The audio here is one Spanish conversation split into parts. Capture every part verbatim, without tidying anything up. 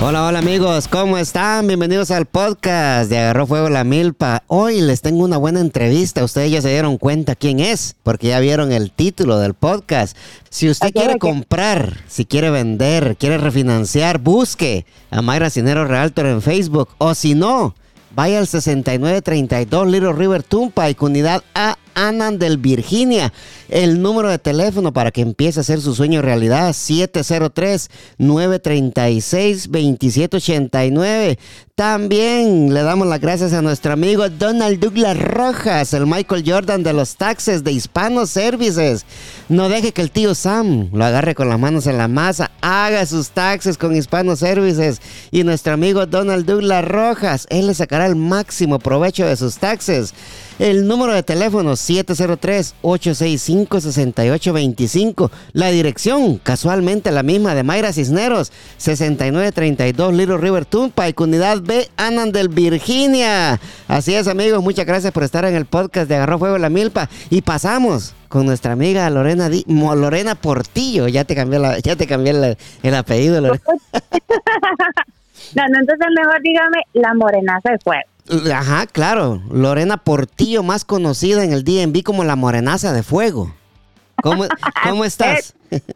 Hola, hola amigos, ¿cómo están? Bienvenidos al podcast de Agarró Fuego la Milpa. Hoy les tengo una buena entrevista. Ustedes ya se dieron cuenta quién es, porque ya vieron el título del podcast. Si usted okay, quiere okay. comprar, si quiere vender, quiere refinanciar, busque a Mayra Cinero Realtor en Facebook. O si no, vaya al sesenta y nueve treinta y dos Little River Turnpike, unidad A, Annandale, Virginia. El número de teléfono para que empiece a hacer su sueño realidad, siete cero tres, nueve tres seis, dos siete ocho nueve. También le damos las gracias a nuestro amigo Donald Douglas Rojas, el Michael Jordan de los taxes de Hispano Services. No deje que el tío Sam lo agarre con las manos en la masa. Haga sus taxes con Hispano Services. Y nuestro amigo Donald Douglas Rojas, él le sacará el máximo provecho de sus taxes. El número de teléfono siete cero tres, ocho seis cinco, seis ocho dos cinco. La dirección, casualmente la misma de Mayra Cisneros, sesenta y nueve treinta y dos Little River Turnpike, unidad B, Annandale, Virginia. Así es, amigos, muchas gracias por estar en el podcast de Agarró Fuego la Milpa. Y pasamos con nuestra amiga Lorena Di, Lorena Portillo. Ya te cambié, la, ya te cambié la, el apellido, Lorena. No, no, entonces mejor dígame la Morenaza de Fuego. Ajá, claro. Lorena Portillo, más conocida en el D M V como la Morenaza de Fuego. ¿Cómo, cómo estás?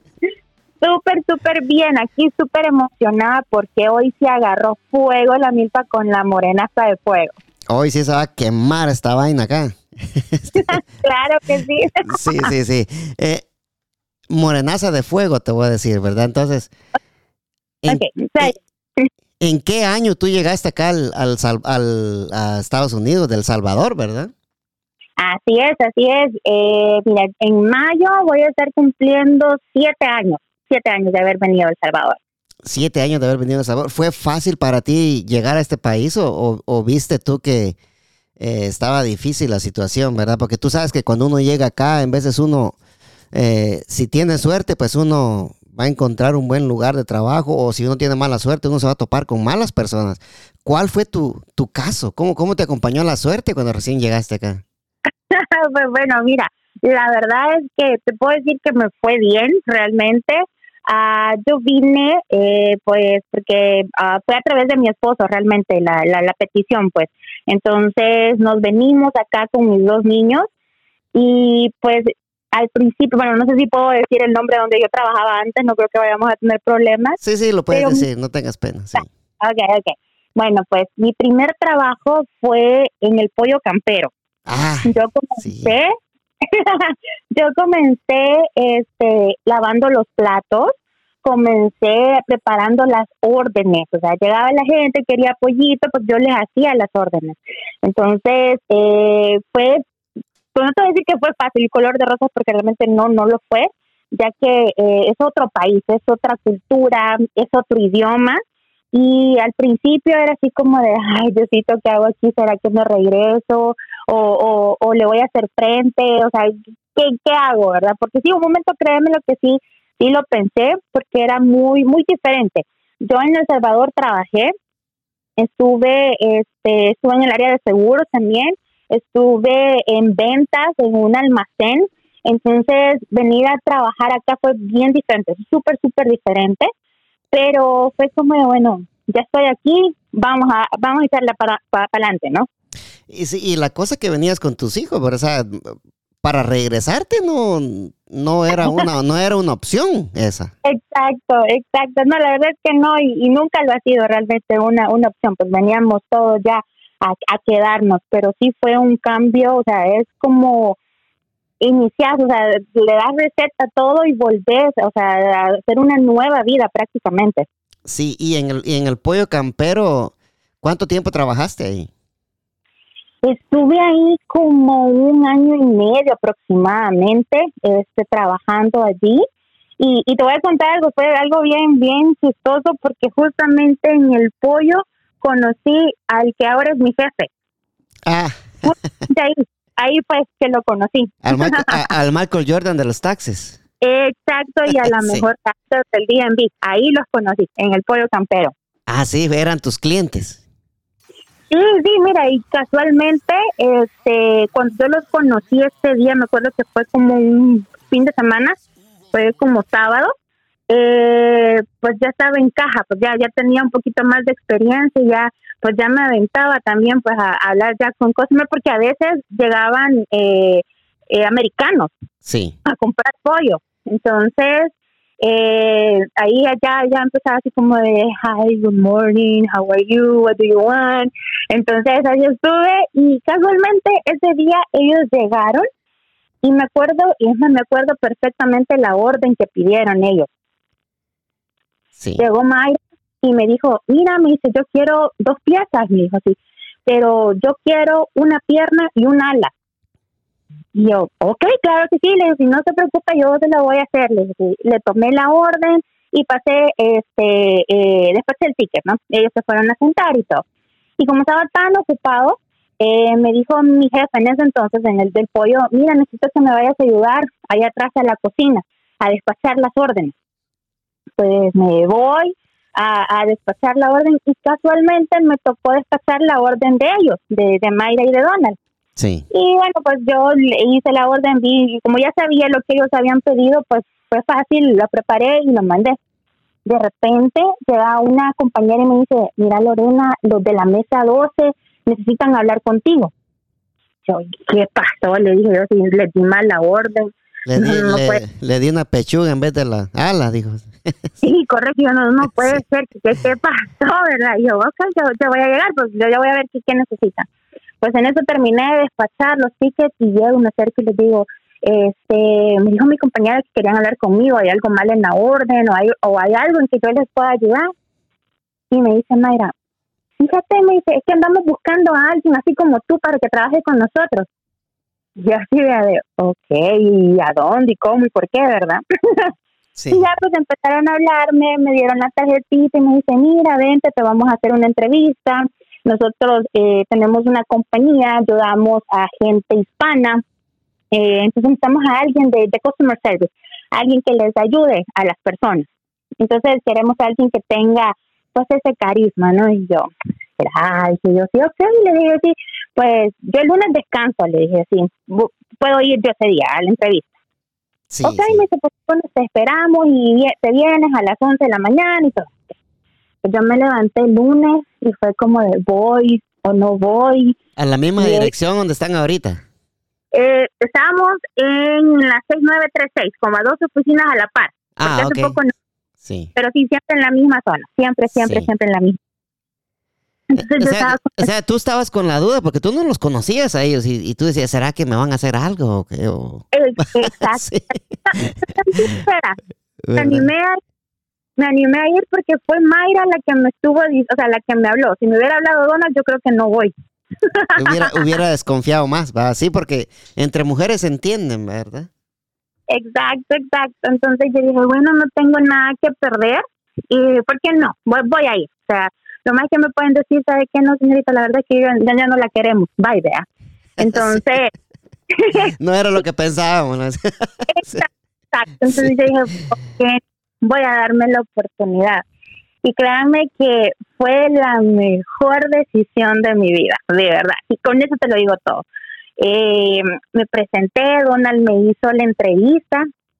Súper, súper bien. Aquí súper emocionada porque hoy se agarró fuego la milpa con la Morenaza de Fuego. Hoy sí se va a quemar esta vaina acá. Claro que sí. Sí, sí, sí. Eh, Morenaza de Fuego, te voy a decir, ¿verdad? Entonces, en, okay, sí. ¿en qué año tú llegaste acá al, al, al, a Estados Unidos, del Salvador, verdad? Así es, así es. Eh, mira, en mayo voy a estar cumpliendo siete años, siete años de haber venido a El Salvador. Siete años de haber venido a El Salvador. ¿Fue fácil para ti llegar a este país o, o, o viste tú que eh, estaba difícil la situación, verdad? Porque tú sabes que cuando uno llega acá, en veces uno, eh, si tiene suerte, pues uno va a encontrar un buen lugar de trabajo, o si uno tiene mala suerte, uno se va a topar con malas personas. ¿Cuál fue tu, tu caso? ¿Cómo, cómo te acompañó la suerte cuando recién llegaste acá? Pues bueno, mira, la verdad es que te puedo decir que me fue bien, realmente. Uh, yo vine, eh, pues, porque uh, fue a través de mi esposo, realmente, la, la, la petición, pues. Entonces, nos venimos acá con mis dos niños y, pues, al principio, bueno, no sé si puedo decir el nombre donde yo trabajaba antes, no creo que vayamos a tener problemas. Sí, sí, lo puedes pero, decir, no tengas pena. Sí. Ok, ok. Bueno, pues, mi primer trabajo fue en el Pollo Campero. Ah, yo comencé, sí. yo comencé este, lavando los platos, comencé preparando las órdenes, o sea, llegaba la gente, quería pollito, pues yo les hacía las órdenes. Entonces, eh, fue, pues no te voy a decir que fue fácil, color de rosas, porque realmente no, no lo fue, ya que eh, es otro país, es otra cultura, es otro idioma. Y al principio era así como de, ay, Diosito, ¿qué hago aquí? ¿Será que me regreso? O, o, o le voy a hacer frente, o sea, ¿qué, qué hago, verdad? Porque sí, un momento, créeme lo que sí, sí lo pensé, porque era muy, muy diferente. Yo en El Salvador trabajé, estuve, este, estuve en el área de seguros también, estuve en ventas en un almacén, entonces venir a trabajar acá fue bien diferente, súper, súper diferente. Pero fue como, bueno, ya estoy aquí, vamos a vamos a echarla para para adelante, ¿no? Y, sí, y la cosa que venías con tus hijos, pero, o sea, para regresarte no no era una no era una opción esa. Exacto, exacto. No, la verdad es que no, y, y nunca lo ha sido realmente una una opción. Pues veníamos todos ya a, a quedarnos, pero sí fue un cambio, o sea, es como iniciar, o sea, le das receta a todo y volvés, o sea, a hacer una nueva vida prácticamente. Sí, y en el, y en el Pollo Campero, ¿cuánto tiempo trabajaste ahí? Estuve ahí como un año y medio aproximadamente, este, trabajando allí. Y, y te voy a contar algo, fue algo bien, bien chistoso, porque justamente en el pollo conocí al que ahora es mi jefe. Ah. De ahí. Ahí pues que lo conocí. Al Michael, a, al Michael Jordan de los taxes. Exacto, y a la sí. mejor taxes del D M V. Ahí los conocí, en el Pollo Campero. Ah, sí, eran tus clientes. Sí, sí, mira, y casualmente, este, cuando yo los conocí este día, me acuerdo que fue como un fin de semana, fue como sábado, eh, pues ya estaba en caja, pues ya, ya tenía un poquito más de experiencia y ya, pues ya me aventaba también pues a, a hablar ya con customers, porque a veces llegaban eh, eh, americanos sí. a comprar pollo. Entonces, eh, ahí ya, ya empezaba así como de, hi, good morning, how are you, what do you want? Entonces ahí estuve y casualmente ese día ellos llegaron y me acuerdo, y es más, me acuerdo perfectamente la orden que pidieron ellos. Sí. Llegó Mayra y me dijo, mira, me dice, yo quiero dos piezas, me dijo así, pero yo quiero una pierna y un ala. Y yo, ok, claro que sí, le dije, si no se preocupa, yo se la voy a hacer. Le dije, le tomé la orden y pasé, este, eh, después el ticket, ¿no? Ellos se fueron a sentar y todo. Y como estaba tan ocupado, eh, me dijo mi jefe en ese entonces, en el del pollo, mira, necesito que me vayas a ayudar allá atrás a la cocina, a despachar las órdenes. Pues me voy a, a despachar la orden y casualmente me tocó despachar la orden de ellos, de, de Mayra y de Donald. Sí. Y bueno, pues yo le hice la orden, vi, y como ya sabía lo que ellos habían pedido, pues fue fácil, lo preparé y lo mandé. De repente llega una compañera y me dice, mira Lorena, los de la mesa doce necesitan hablar contigo. Yo, ¿qué pasó? Le dije yo, si les di mal la orden. Le di, no, no le, puede. le di una pechuga en vez de la ala, dijo. Sí, correcto, yo, no, no puede Sí. ser, ¿qué, qué pasó, verdad? Y yo, ok, yo, yo voy a llegar, pues yo ya voy a ver qué, qué necesitan. Pues en eso terminé de despachar los tickets y llego, me acerco y les digo, este, me dijo mi compañera que querían hablar conmigo, hay algo mal en la orden o hay, o hay algo en que yo les pueda ayudar. Y me dice Mayra, fíjate, me dice, es que andamos buscando a alguien así como tú para que trabaje con nosotros. Y así de, ok, ¿y a dónde y cómo y por qué, verdad? Sí. Y ya pues empezaron a hablarme, me dieron la tarjetita y me dice, mira, vente, te vamos a hacer una entrevista. Nosotros eh, tenemos una compañía, ayudamos a gente hispana, eh, entonces necesitamos a alguien de, de customer service, alguien que les ayude a las personas. Entonces queremos a alguien que tenga pues ese carisma, ¿no? Y yo, ay, y yo sí, ok, le dije sí, pues yo el lunes descanso, le dije sí, puedo ir yo ese día a la entrevista. Sí, ok, sí. me dice, pues bueno, te esperamos y te vienes a las once de la mañana y todo. Yo me levanté el lunes y fue como de voy o no voy. A la misma y dirección donde están ahorita. Eh, estábamos en la seis nueve tres seis, como a dos oficinas a la par. Ah, porque hace ok. poco no, Sí. pero sí, siempre en la misma zona. Siempre, siempre, Sí. siempre en la misma. Entonces O yo sea, estaba con... o sea, tú estabas con la duda porque tú no los conocías a ellos y, y tú decías, ¿será que me van a hacer algo? ¿O qué? O... Exacto. Sí. Espera, me ¿Verdad? animé a me animé a ir porque fue Mayra la que me estuvo, o sea, la que me habló. Si me hubiera hablado Donald, yo creo que no voy. Hubiera, hubiera desconfiado más, ¿va? Sí, porque entre mujeres se entienden, ¿verdad? Exacto, exacto. Entonces yo dije, bueno, no tengo nada que perder. ¿Y por qué no? Voy, voy a ir. O sea, lo más que me pueden decir, ¿sabe qué? No, señorita, la verdad es que ya, ya no la queremos. Bye, vea. Entonces... Sí. No era lo que pensábamos, ¿no? Exacto. Entonces Sí. yo dije, ok, voy a darme la oportunidad. Y créanme que fue la mejor decisión de mi vida, de verdad. Y con eso te lo digo todo. Eh, me presenté, Donald me hizo la entrevista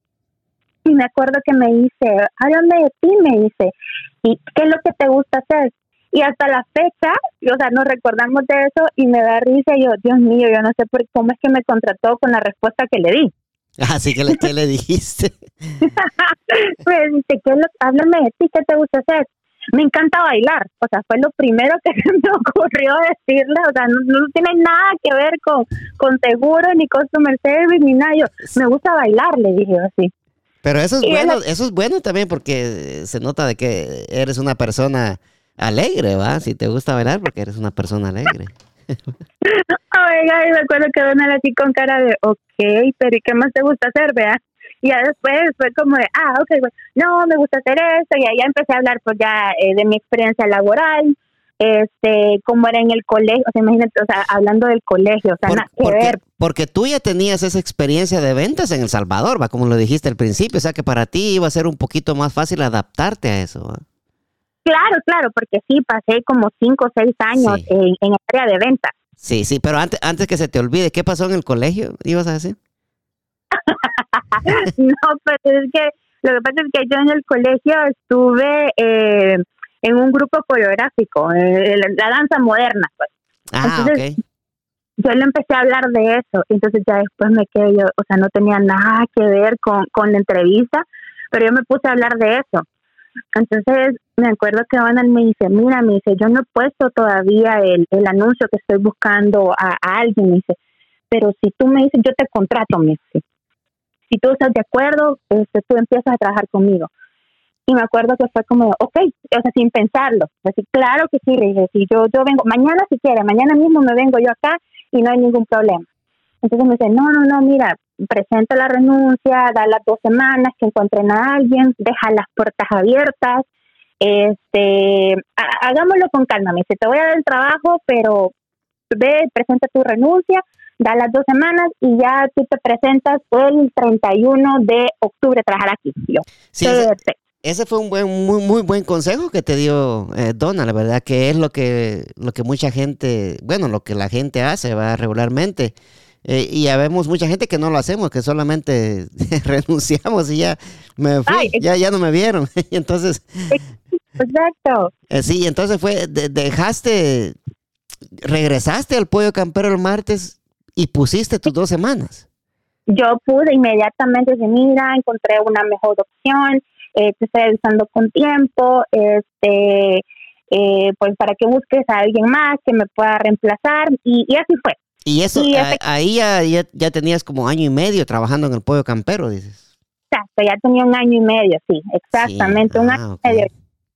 y me acuerdo que me dice, háblame de ti, me dice, ¿y qué es lo que te gusta hacer? Y hasta la fecha, o sea, nos recordamos de eso y me da risa. Y yo, Dios mío, yo no sé por cómo es que me contrató con la respuesta que le di. Así que le, ¿qué le dijiste? Pues dice, ¿qué es lo, háblame de ti, ¿qué te gusta hacer? Me encanta bailar, o sea, fue lo primero que se me ocurrió decirle, o sea, no, no tiene nada que ver con, con seguro, ni customer service, ni nada. Yo, me gusta bailar, le dije así. Pero eso es Y bueno, él- eso es bueno también porque se nota de que eres una persona alegre, ¿va? Si te gusta bailar porque eres una persona alegre. Oiga, y me acuerdo que Donald así con cara de, ok, pero ¿y qué más te gusta hacer, vea? Y ya después fue como de, ah, ok, bueno, no, me gusta hacer esto, y ahí ya empecé a hablar pues ya eh, de mi experiencia laboral, este, cómo era en el colegio, o sea, imagínate, o sea, hablando del colegio, o sea, Por- nada que porque, ver. porque tú ya tenías esa experiencia de ventas en El Salvador, ¿va? Como lo dijiste al principio, o sea que para ti iba a ser un poquito más fácil adaptarte a eso, ¿va? Claro, claro, porque sí, pasé como cinco o seis años Sí. en, en el área de ventas. Sí, sí, pero antes, antes que se te olvide, ¿qué pasó en el colegio? ¿Ibas a decir? No, pero es que Lo que pasa es que yo en el colegio estuve eh, en un grupo coreográfico, eh, la, la danza moderna, pues. Ah, Entonces, ok. yo le empecé a hablar de eso, entonces ya después me quedé yo, o sea, no tenía nada que ver con, con la entrevista, pero yo me puse a hablar de eso. Entonces, me acuerdo que Donald me dice, mira, me dice, yo no he puesto todavía el, el anuncio que estoy buscando a, a alguien, me dice, pero si tú me dices, yo te contrato, me dice. Si tú estás de acuerdo, este, tú empiezas a trabajar conmigo. Y me acuerdo que fue como, ok, o sea, sin pensarlo. Así, claro que sí, le dije, si yo, yo vengo, mañana si quiere, mañana mismo me vengo yo acá y no hay ningún problema. Entonces me dice, no, no, no, mira, presenta la renuncia, da las dos semanas que encuentren a alguien, deja las puertas abiertas, este, ha, hagámoslo con calma. Me dice, te voy a dar el trabajo, pero ve, presenta tu renuncia, da las dos semanas y ya tú te presentas el treinta y uno de octubre a trabajar aquí. Yo, Sí, ese, ese fue un buen, muy, muy buen consejo que te dio eh, Donna, la verdad, que es lo que, lo que mucha gente, bueno, lo que la gente hace, va, regularmente. Eh, y ya vemos mucha gente que no lo hacemos, que solamente renunciamos y ya me fui, Ay, ya, ya no me vieron. Entonces, exacto. Eh, sí, entonces fue, de, dejaste, regresaste al Pollo Campero el martes y pusiste tus dos semanas. Yo pude inmediatamente decir, mira, encontré una mejor opción, eh, te estoy avisando con tiempo, este, eh, pues para que busques a alguien más que me pueda reemplazar, y, y así fue. Y eso, y a, ahí ya, ya, ya tenías como año y medio trabajando en el Pollo Campero, dices. Exacto, ya tenía un año y medio, sí, exactamente, sí. un ah, año okay. y medio.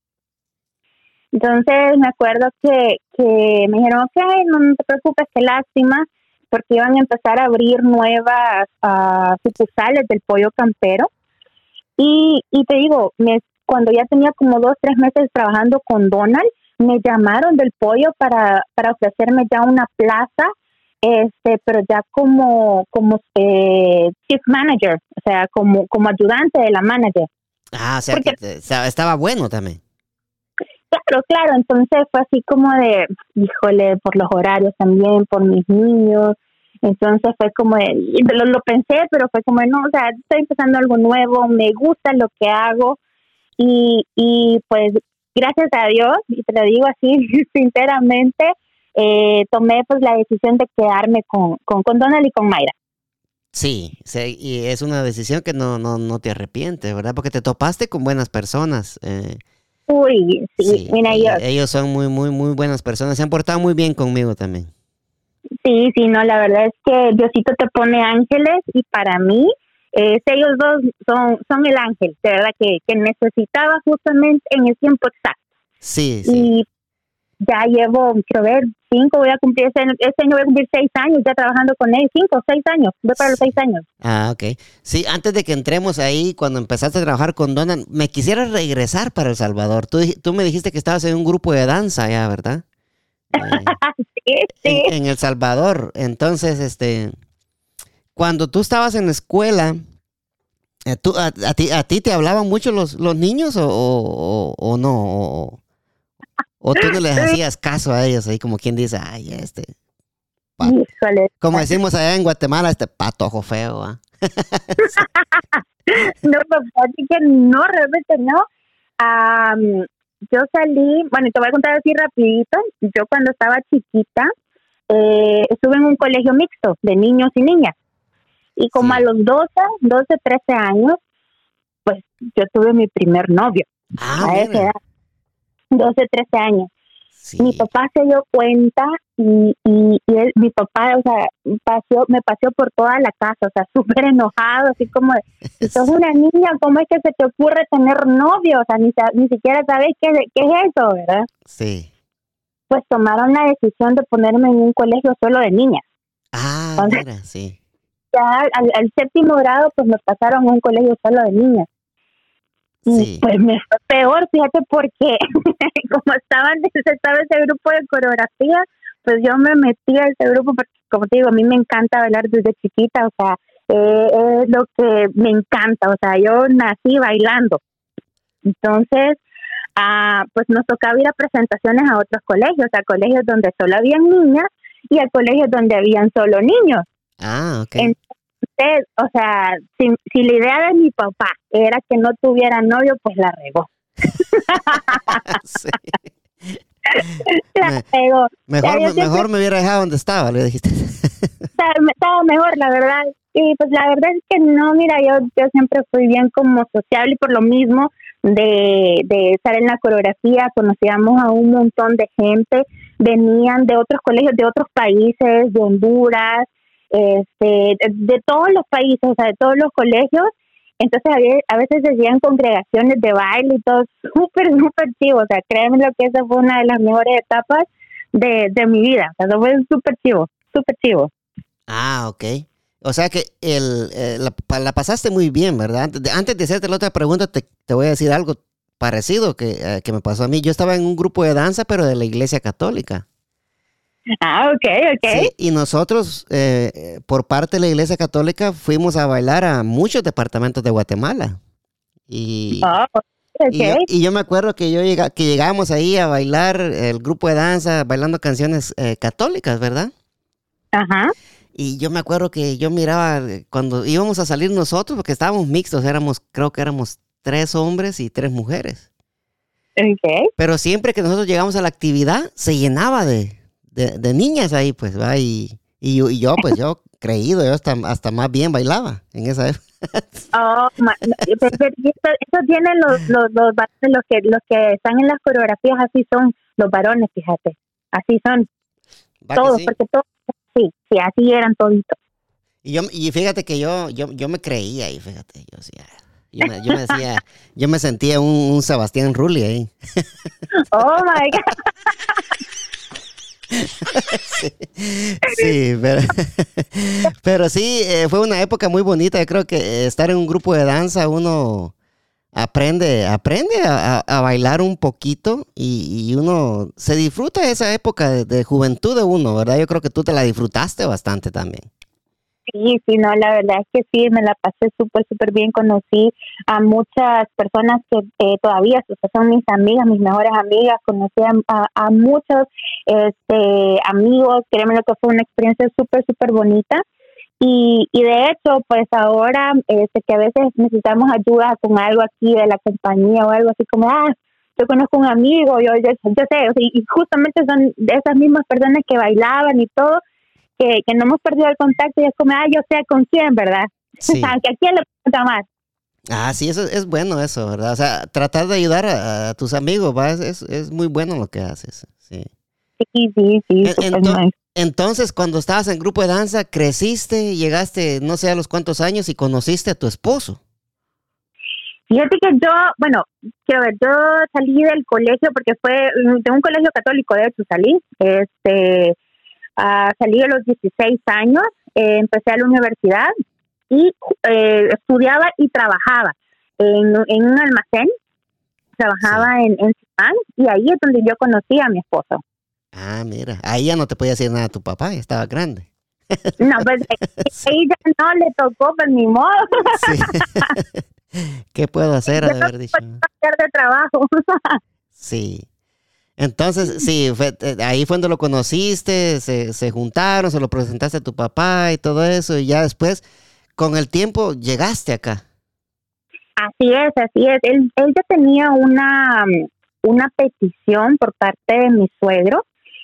Entonces me acuerdo que, que me dijeron, ok, no, no te preocupes, qué lástima, porque iban a empezar a abrir nuevas uh, sucursales del Pollo Campero. Y, y te digo, me, cuando ya tenía como dos, tres meses trabajando con Donald, me llamaron del Pollo para, para ofrecerme ya una plaza, este, pero ya como, como eh, chief manager, o sea, como, como ayudante de la manager. Ah, o sea, porque, que te, estaba bueno también. Claro, claro, entonces fue así como de, híjole, por los horarios también, por mis niños, entonces fue como de, lo, lo pensé, pero fue como, no, o sea, estoy empezando algo nuevo, me gusta lo que hago, y, y pues gracias a Dios, y te lo digo así sinceramente, eh, tomé pues la decisión de quedarme con, con, con Donald y con Mayra. Sí, sí, y es una decisión que no, no, no te arrepientes, ¿verdad? Porque te topaste con buenas personas, eh, Uy, sí, sí, mira, ellos, yo, ellos son muy, muy, muy buenas personas. Se han portado muy bien conmigo también. Sí, sí, no, la verdad es que Diosito te pone ángeles y para mí, eh, ellos dos son, son el ángel, de verdad, que, que necesitaba justamente en el tiempo exacto. Sí, sí. Y ya llevo, quiero ver, cinco, voy a cumplir, este, este año voy a cumplir seis años ya trabajando con él, cinco, seis años, voy para los seis años. Ah, ok. Sí, antes de que entremos ahí, cuando empezaste a trabajar con Donald, me quisieras regresar para El Salvador. Tú, tú me dijiste que estabas en un grupo de danza ya, ¿verdad? Eh, sí, sí. En, en El Salvador. Entonces, este, cuando tú estabas en la escuela, ¿tú, a, a, ti, ¿a ti te hablaban mucho los, los niños o, o, o no? O, ¿O tú no les hacías caso a ellos ahí como quien dice, ay, este, pato. Como decimos allá en Guatemala, este patojo feo, ¿ah? No, papá, así que no, realmente no. Um, yo salí, bueno, te voy a contar así rapidito. Yo cuando estaba chiquita, eh, estuve en un colegio mixto de niños y niñas. Y como sí. a los doce, doce, trece años, pues yo tuve mi primer novio. Ah, a esa edad. doce, trece años. Sí. Mi papá se dio cuenta y, y, y él, mi papá, o sea, paseó, me paseó por toda la casa, o sea, súper enojado, así como, si sos una niña, ¿cómo es que se te ocurre tener novio? O sea, ni, ni siquiera sabes qué, qué es eso, ¿verdad? Sí. Pues tomaron la decisión de ponerme en un colegio solo de niñas. Ah, Entonces, mira, sí. Ya al, al séptimo grado, pues me pasaron a un colegio solo de niñas. Y sí. Pues me fue peor, fíjate, porque como estaban, estaba ese grupo de coreografía, pues yo me metí a ese grupo porque, como te digo, a mí me encanta bailar desde chiquita, o sea, eh, es lo que me encanta, o sea, yo nací bailando. Entonces, ah, pues nos tocaba ir a presentaciones a otros colegios, a colegios donde solo habían niñas y a colegios donde habían solo niños. Ah, ok. Entonces, usted, o sea, si, si la idea de mi papá era que no tuviera novio, pues la regó. Sí. La Me- regó. mejor, O sea, yo me- siempre mejor me hubiera dejado donde estaba, le dijiste. estaba, estaba mejor, la verdad. Y pues la verdad es que no, mira, yo, yo siempre fui bien como sociable y por lo mismo de, de estar en la coreografía, conocíamos a un montón de gente, venían de otros colegios, de otros países, de Honduras, este, de, de todos los países, o sea, de todos los colegios. Entonces había- a veces se hacían congregaciones de baile y todo, súper, súper chivo. O sea, créeme lo que esa fue una de las mejores etapas de, de mi vida. O sea, eso fue súper chivo, súper chivo. Ah, ok. O sea que el, eh, la, pa- la pasaste muy bien, ¿verdad? Antes de, antes de hacerte la otra pregunta, te, te voy a decir algo parecido que, eh, que me pasó a mí. Yo estaba en un grupo de danza, pero de la Iglesia Católica. Ah, ok, ok. Sí, y nosotros, eh, eh, por parte de la Iglesia Católica, fuimos a bailar a muchos departamentos de Guatemala. Y, Oh, y, yo, ok. y yo me acuerdo que yo llega, que llegábamos ahí a bailar el grupo de danza, bailando canciones eh, católicas, ¿verdad? Ajá. Y yo me acuerdo que yo miraba eh, cuando íbamos a salir nosotros, porque estábamos mixtos, éramos, creo que éramos tres hombres y tres mujeres. Ok. Pero siempre que nosotros llegamos a la actividad, se llenaba de, de, de niñas ahí, pues, ¿va? Y, y, yo, y yo, pues, yo creído, yo hasta, hasta más bien bailaba en esa época. Oh, ma- no, pero- pero eso, eso tienen los, los, los varones, los que, los que están en las coreografías, así son los varones, fíjate. Así son ¿Va que todos, sí? porque todos, sí, sí, así eran toditos. Y, yo, y fíjate que yo, yo, yo me creía ahí, fíjate, yo decía, yo me, yo me decía, yo me sentía un, un Sebastián Rulli ahí. Oh my God. Sí, sí, pero, pero sí, eh, fue una época muy bonita. Yo creo que eh, estar en un grupo de danza uno aprende, aprende a, a- a bailar un poquito y, y uno se disfruta esa época de, de juventud de uno, ¿verdad? Yo creo que tú te la disfrutaste bastante también. Sí, sí, no, la verdad es que sí, me la pasé súper, súper bien. Conocí a muchas personas que eh, todavía o sea, son mis amigas, mis mejores amigas. Conocí a, a, a muchos este, amigos. Créeme lo que fue una experiencia súper, súper bonita. Y, y de hecho, pues ahora, este, que a veces necesitamos ayuda con algo aquí de la compañía o algo así como, ah, yo conozco un amigo, yo, yo, yo sé, o sea, y justamente son de esas mismas personas que bailaban y todo, que, que no hemos perdido el contacto y es como, ah, yo sé con quién, ¿verdad? Sí. Aunque a quién le cuenta más. Ah, sí, eso es bueno eso, ¿verdad? O sea, tratar de ayudar a, a tus amigos, ¿va? Es, es, es muy bueno lo que haces, sí. Sí, sí, sí, En- súper ento- nice. entonces, cuando estabas en grupo de danza, creciste, llegaste no sé a los cuántos años y conociste a tu esposo. Fíjate que yo, bueno, quiero ver, yo salí del colegio porque fue de un colegio católico, de hecho salí, este, ah, salí a los dieciséis años, eh, empecé a la universidad y eh, estudiaba y trabajaba en, en un almacén, trabajaba en, en Simán, y ahí es donde yo conocí a mi esposo. Ah, mira, ahí ya no te podía decir nada a tu papá, ya estaba grande. No, pues ahí ya no le tocó, pues ni modo. Sí. ¿Qué puedo hacer? Ha Yo de no haber dicho. puedo hacer de trabajo. Sí. Entonces, sí, fue- eh, ahí fue donde lo conociste, se, se juntaron, se lo presentaste a tu papá y todo eso, y ya después, con el tiempo, llegaste acá. Así es, así es. Él, él ya tenía una, una petición por parte de mi suegro.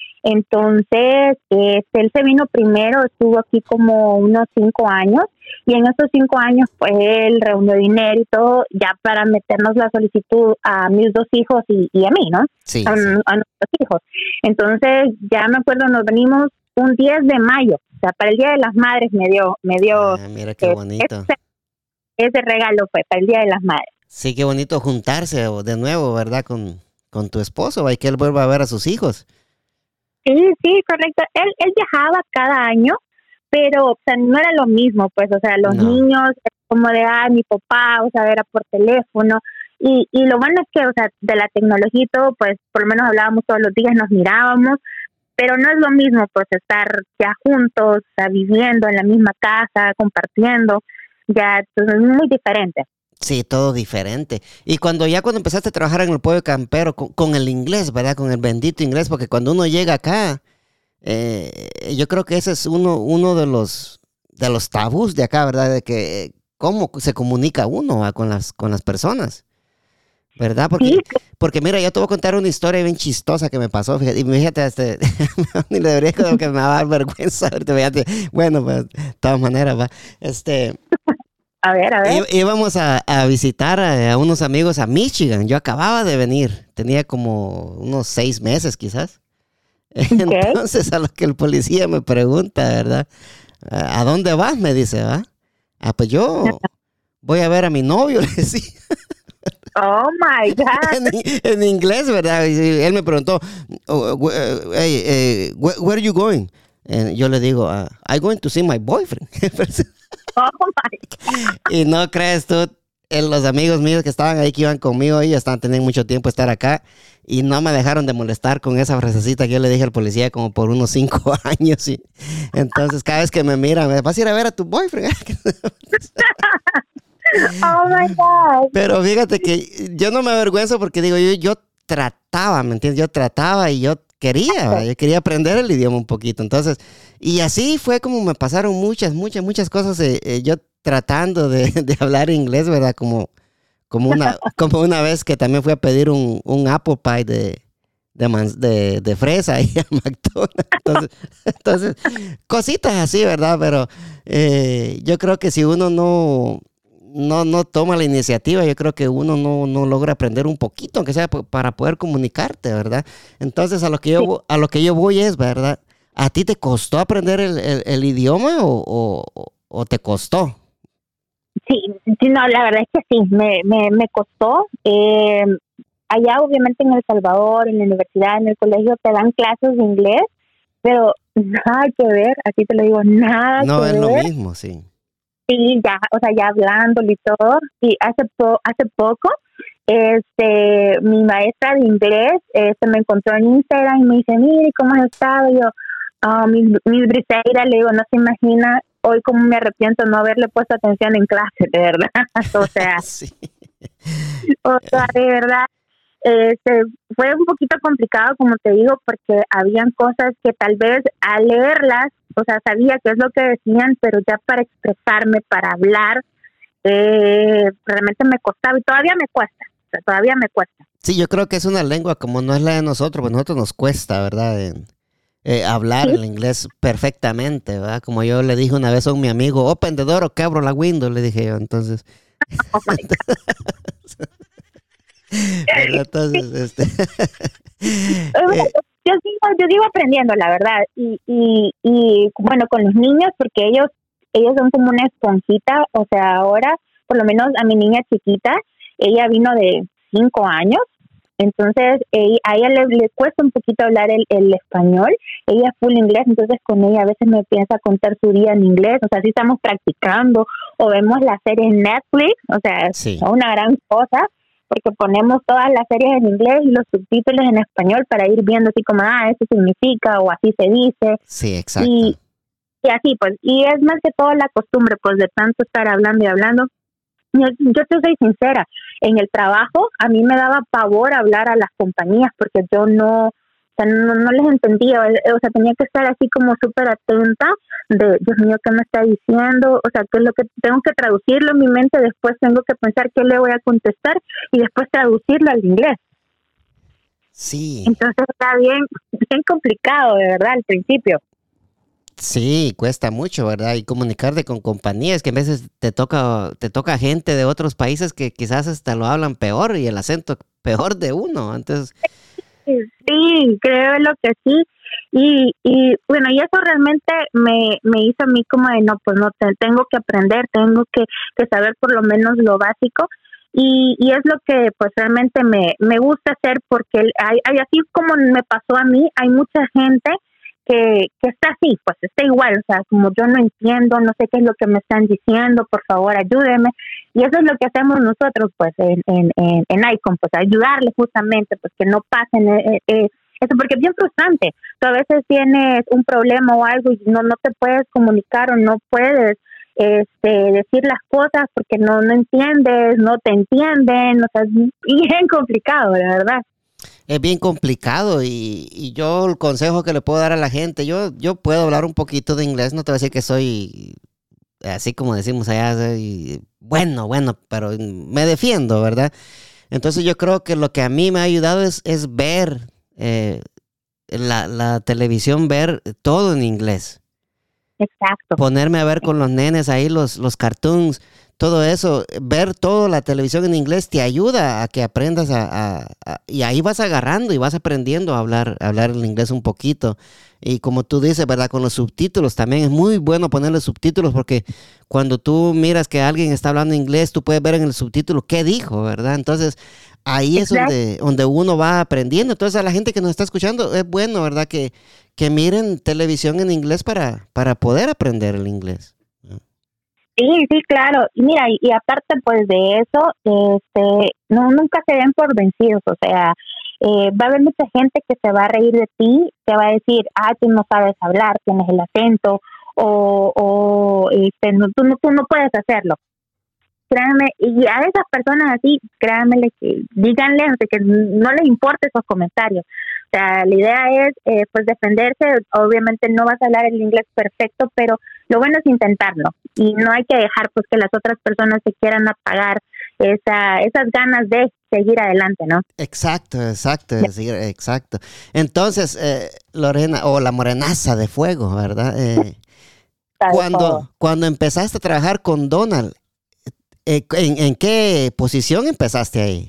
Entonces, este, él se vino primero, estuvo aquí como unos cinco años, y en esos cinco años, pues él reunió dinero y todo, ya para meternos la solicitud a mis dos hijos y, y a mí, ¿no? Sí, A, sí. a nuestros hijos. Entonces, ya me acuerdo, nos venimos un diez de mayo, o sea, para el Día de las Madres me dio, me dio Ah, mira qué eh, bonito. ese, ese regalo, fue para el Día de las Madres. Sí, qué bonito juntarse o- de nuevo, ¿verdad? Con, con tu esposo, y que él vuelva a ver a sus hijos. Sí, sí, correcto. Él, él viajaba cada año, pero o sea, no era lo mismo, pues, o sea, los No. niños, como de, ah, mi papá, o sea, era por teléfono. Y, y lo bueno es que, o sea, de la tecnología y todo, pues, por lo menos hablábamos todos los días, nos mirábamos, pero no es lo mismo, pues, estar ya juntos, o sea, viviendo en la misma casa, compartiendo, ya, entonces es muy diferente. Sí, todo diferente. Y cuando ya cuando empezaste a trabajar en el pueblo campero, con, con el inglés, ¿verdad? Con el bendito inglés, porque cuando uno llega acá, eh, yo creo que ese es uno, uno de los de los tabús de acá, ¿verdad? De que cómo se comunica uno ¿va? con las con las personas, ¿verdad? Porque, Sí. porque mira, yo te voy a contar una historia bien chistosa que me pasó, fíjate, y fíjate, este, ni le debería como que me va a dar vergüenza, ahorita, fíjate. Bueno, pues, de todas maneras, va, este... A ver, a ver. Í- Íbamos a, a visitar a, a unos amigos a Michigan. Yo acababa de venir. Tenía como unos seis meses quizás. Okay. Entonces a lo que el policía me pregunta, ¿verdad? ¿A a dónde vas? Me dice, ¿va? Ah, pues yo voy a ver a mi novio, le decía. Oh my God. En, en inglés, ¿verdad? Y él me preguntó, oh, wh- eh, hey, eh, where, where are you going? And yo le digo, uh, I'm going to see my boyfriend. Oh my God. Y no crees tú, eh, los amigos míos que estaban ahí, que iban conmigo, ellos estaban teniendo mucho tiempo de estar acá y no me dejaron de molestar con esa frasecita que yo le dije al policía como por unos cinco años. Y entonces cada vez que me miran, me vas a ir a ver a tu boyfriend. Oh my God. Pero fíjate que yo no me avergüenzo porque digo, yo, yo trataba, ¿me entiendes? Yo trataba y yo quería, ¿verdad? Yo quería aprender el idioma un poquito. Entonces, y así fue como me pasaron muchas, muchas, muchas cosas. Eh, eh, yo tratando de, de hablar inglés, ¿verdad? Como, como, una, como una vez que también fui a pedir un, un apple pie de, de, man- de, de fresa ahí a McDonald's. Entonces, entonces, cositas así, ¿verdad? Pero eh, yo creo que si uno no... No, no toma la iniciativa, yo creo que uno no, no logra aprender un poquito, aunque sea p- para poder comunicarte, ¿verdad? Entonces, a lo que yo, Sí. vo- a lo que yo voy es, ¿verdad? ¿A ti te costó aprender el, el- el idioma o, o- o te costó? Sí, sí, no, la verdad es que sí, me, me, me costó. Eh, allá, obviamente, en El Salvador, en la universidad, en el colegio, te dan clases de inglés, pero nada que ver, así te lo digo, nada No que es lo ver. mismo, sí. Sí, ya, o sea, ya hablándolo y todo. Y hace, po hace poco, este, mi maestra de inglés este, me encontró en Instagram y me dice, mire, ¿cómo has estado? Y yo, ah, mis, mis briseira, le digo, no se imagina hoy cómo me arrepiento no haberle puesto atención en clase, de verdad. O sea, Sí. o sea, de verdad. Este, fue un poquito complicado, como te digo, porque habían cosas que tal vez al leerlas, o sea, sabía qué es lo que decían, pero ya para expresarme, para hablar, eh, realmente me costaba y todavía me cuesta, o sea, todavía me cuesta. Sí, yo creo que es una lengua como no es la de nosotros, pues nosotros nos cuesta, ¿verdad? En- eh, hablar Sí. el inglés perfectamente, ¿verdad? Como yo le dije una vez a un mi amigo, open the door o que abro la window, le dije yo, entonces... Oh my God. ¿verdad? Entonces, este... Eh, eh, yo sigo, yo sigo aprendiendo, la verdad, y, y, y bueno, con los niños, porque ellos, ellos son como una esponjita, o sea, ahora, por lo menos a mi niña chiquita, ella vino de cinco años, entonces ella, a ella le, le cuesta un poquito hablar el, el español, ella es full inglés, entonces con ella a veces me piensa contar su día en inglés, o sea, sí estamos practicando, o vemos la serie en Netflix, o sea, sí, es una gran cosa, porque ponemos todas las series en inglés y los subtítulos en español para ir viendo así como, ah, esto significa o así se dice. sí, exacto. Y, y así pues, y es más que todo la costumbre pues de tanto estar hablando y hablando. Yo, yo te soy sincera, en el trabajo a mí me daba pavor hablar a las compañías porque yo no, o sea, no, no les entendía, o sea, tenía que estar así como súper atenta de, Dios mío, ¿qué me está diciendo? O sea, ¿qué es lo que tengo que traducirlo en mi mente? Después tengo que pensar qué le voy a contestar y después traducirlo al inglés. Sí, Entonces está bien, bien complicado, de verdad, al principio. sí, cuesta mucho, ¿verdad? Y comunicarte con compañías que a veces te toca, te toca gente de otros países que quizás hasta lo hablan peor y el acento peor de uno. Entonces, Sí, creo lo que sí. Y, y bueno, y eso realmente me, me hizo a mí como de, no, pues no, te, tengo que aprender, tengo que, que saber por lo menos lo básico. Y, y es lo que pues realmente me, me gusta hacer porque hay, hay, así como me pasó a mí, hay mucha gente que, que está así, pues está igual, o sea, como yo no entiendo, no sé qué es lo que me están diciendo, por favor ayúdeme. Y eso es lo que hacemos nosotros, pues, en, en, en, en ICOM, pues, ayudarles justamente, pues, que no pasen eh, eh, eso, porque es bien frustrante. Tú a veces tienes un problema o algo y no, no te puedes comunicar o no puedes este, decir las cosas porque no, no entiendes, no te entienden, o sea, es bien complicado, la verdad. es bien complicado y, y yo el consejo que le puedo dar a la gente, yo, yo puedo hablar un poquito de inglés, no te voy a decir que soy así como decimos allá, soy bueno, bueno, pero me defiendo, ¿verdad? Entonces yo creo que lo que a mí me ha ayudado es, es ver eh, la, la televisión, ver todo en inglés. Exacto. Ponerme a ver con los nenes ahí los, los cartoons, todo eso, ver toda la televisión en inglés te ayuda a que aprendas a, a, a y ahí vas agarrando y vas aprendiendo a hablar, a hablar el inglés un poquito. Y como tú dices, ¿verdad? Con los subtítulos también es muy bueno ponerle subtítulos porque cuando tú miras que alguien está hablando inglés, tú puedes ver en el subtítulo qué dijo, ¿verdad? Entonces ahí es donde, donde uno va aprendiendo. Entonces a la gente que nos está escuchando es bueno, ¿verdad? Que, que miren televisión en inglés para, para poder aprender el inglés. Sí, sí, claro. Y mira, y, y aparte pues de eso, este, no nunca se den por vencidos, o sea, eh, va a haber mucha gente que se va a reír de ti, te va a decir, ah, tú no sabes hablar, tienes el acento, o, o este, no, tú, no, tú no puedes hacerlo. Créanme, y a esas personas así, créanmele que díganle, o sea, que no les importe esos comentarios. O sea, la idea es eh, pues defenderse. Obviamente no vas a hablar el inglés perfecto, pero lo bueno es intentarlo y no hay que dejar pues que las otras personas se quieran apagar esa, esas ganas de seguir adelante, ¿no? Exacto, exacto, sí, exacto. Entonces, eh, Lorena, o la morenaza de fuego, ¿verdad? Eh, cuando, cuando empezaste a trabajar con Donald, eh, ¿en, ¿en qué posición empezaste ahí?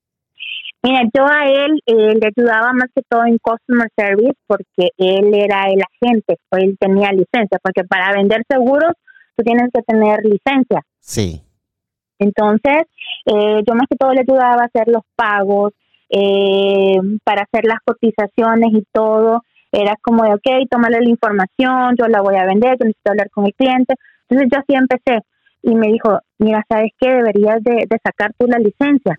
Mira, yo a él eh, le ayudaba más que todo en customer service porque él era el agente, o él tenía licencia, porque para vender seguros tú tienes que tener licencia. Sí. Entonces, eh, yo más que todo le ayudaba a hacer los pagos, eh, para hacer las cotizaciones y todo. Era como de, ok, tómale la información, yo la voy a vender, yo necesito hablar con el cliente. Entonces yo así empecé y me dijo, mira, ¿sabes qué? Deberías de, de sacar tú la licencia.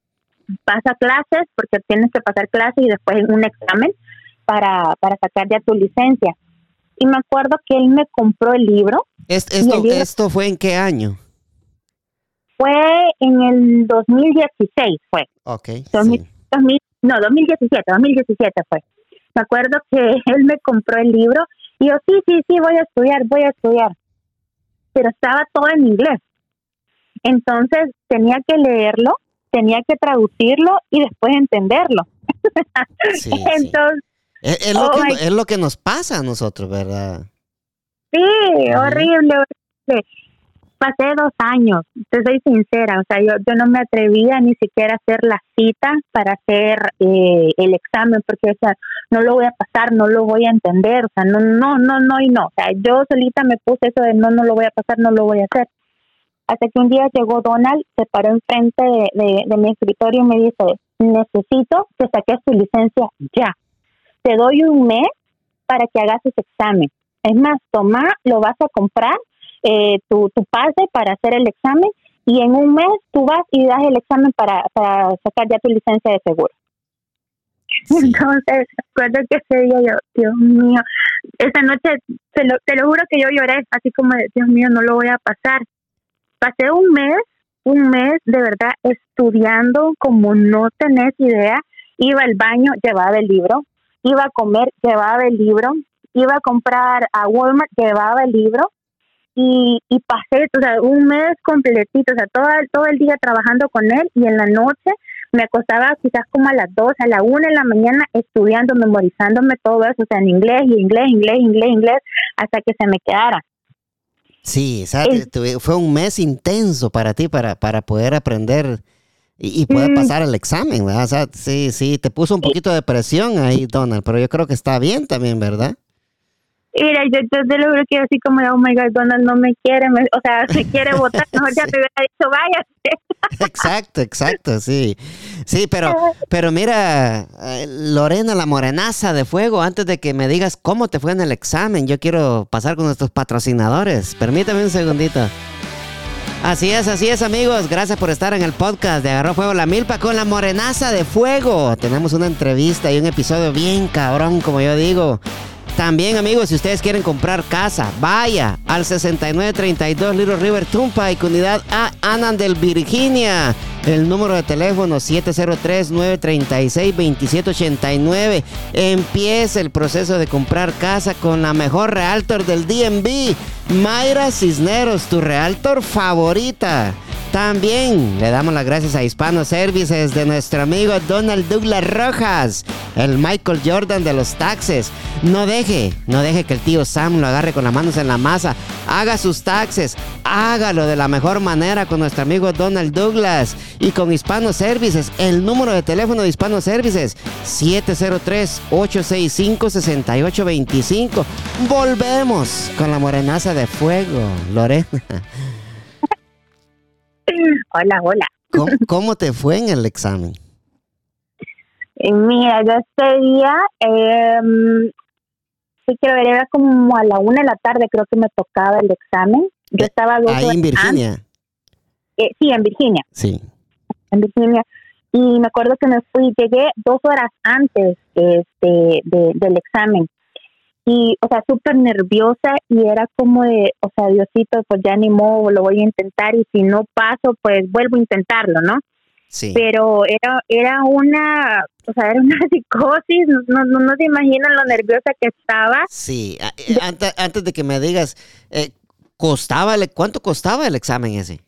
Pasa clases, porque tienes que pasar clases y después un examen para, para sacar ya tu licencia. Y me acuerdo que él me compró el libro. ¿Est, esto, el libro ¿Esto fue en qué año? Fue en el dos mil dieciséis, fue. Ok, dos mil, sí. dos mil, no, dos mil diecisiete, dos mil diecisiete fue. Me acuerdo que él me compró el libro y yo, sí, sí, sí, voy a estudiar, voy a estudiar. Pero estaba todo en inglés. Entonces tenía que leerlo, tenía que traducirlo y después entenderlo. Sí, Entonces, sí. Es, es, lo oh que, my... es lo que nos pasa a nosotros, ¿verdad? Sí, uh-huh. horrible, horrible. Pasé dos años, te soy sincera, o sea, yo, yo no me atrevía ni siquiera a hacer la cita para hacer eh, el examen, porque o sea, no lo voy a pasar, no lo voy a entender, o sea, no, no, no, no y no. O sea, yo solita me puse eso de no, no lo voy a pasar, no lo voy a hacer. Hasta que un día llegó Donald, se paró enfrente de, de, de mi escritorio y me dice, necesito que saques tu licencia ya. Te doy un mes para que hagas ese examen. Es más, toma, lo vas a comprar, eh, tu, tu pase para hacer el examen y en un mes tú vas y das el examen para, para sacar ya tu licencia de seguro. Sí. Entonces, recuerdo que ese día yo, Dios mío, esa noche, te lo, te lo juro que yo lloré, así como de, Dios mío, no lo voy a pasar. Pasé un mes, un mes de verdad estudiando como no tenés idea. Iba al baño, llevaba el libro. Iba a comer, llevaba el libro. Iba a comprar a Walmart, llevaba el libro. Y, y pasé, o sea, un mes completito, o sea, todo, todo el día trabajando con él. Y en la noche me acostaba quizás como a las dos, a la una de la mañana estudiando, memorizándome todo eso, o sea, en inglés, y inglés, inglés, inglés, inglés, hasta que se me quedara. Sí, o sea, es, fue un mes intenso para ti, para, para poder aprender y, y poder mm. pasar el examen, ¿verdad? O sea, sí, sí, te puso un poquito de presión ahí, Donald, pero yo creo que está bien también, ¿verdad? Mira, yo, yo te lo juro que así como, oh my God, Donald no me quiere, me, o sea, se quiere votar, mejor ya sí. te hubiera dicho, váyase. Exacto, exacto, sí. Sí, pero, pero mira, Lorena, la morenaza de fuego, antes de que me digas cómo te fue en el examen, yo quiero pasar con nuestros patrocinadores. Permítame un segundito. Así es, así es, amigos. Gracias por estar en el podcast de Agarró Fuego la Milpa con la morenaza de fuego. Tenemos una entrevista y un episodio bien cabrón, como yo digo. También, amigos, si ustedes quieren comprar casa, vaya al sesenta y nueve treinta y dos Little River Turnpike, unidad A, Annandale, Virginia. El número de teléfono siete cero tres, nueve tres seis, dos siete ocho nueve. Empieza el proceso de comprar casa con la mejor realtor del D M V. Mayra Cisneros, tu realtor favorita. También le damos las gracias a Hispano Services de nuestro amigo Donald Douglas Rojas, el Michael Jordan de los taxes. No deje, no deje que el tío Sam lo agarre con las manos en la masa. Haga sus taxes, hágalo de la mejor manera con nuestro amigo Donald Douglas y con Hispano Services. El número de teléfono de Hispano Services, siete cero tres, ocho seis cinco, seis ocho dos cinco. Volvemos con la morenaza de fuego, Lorena. Hola, hola. ¿Cómo, cómo te fue en el examen? Mira, yo este día, eh, sí quiero ver, era como a la una de la tarde, creo que me tocaba el examen. Yo estaba dos Ahí horas en Virginia. antes. Eh, sí, en Virginia. Sí. En Virginia. Y me acuerdo que me fui, llegué dos horas antes este, de, del examen. Y, o sea, súper nerviosa y era como de, o sea, Diosito, pues ya ni modo, lo voy a intentar y si no paso, pues vuelvo a intentarlo, ¿no? Sí. Pero era era una, o sea, era una psicosis, no, no, no se imaginan lo nerviosa que estaba. Sí, antes, antes de que me digas, eh, costaba, ¿cuánto costaba el examen ese?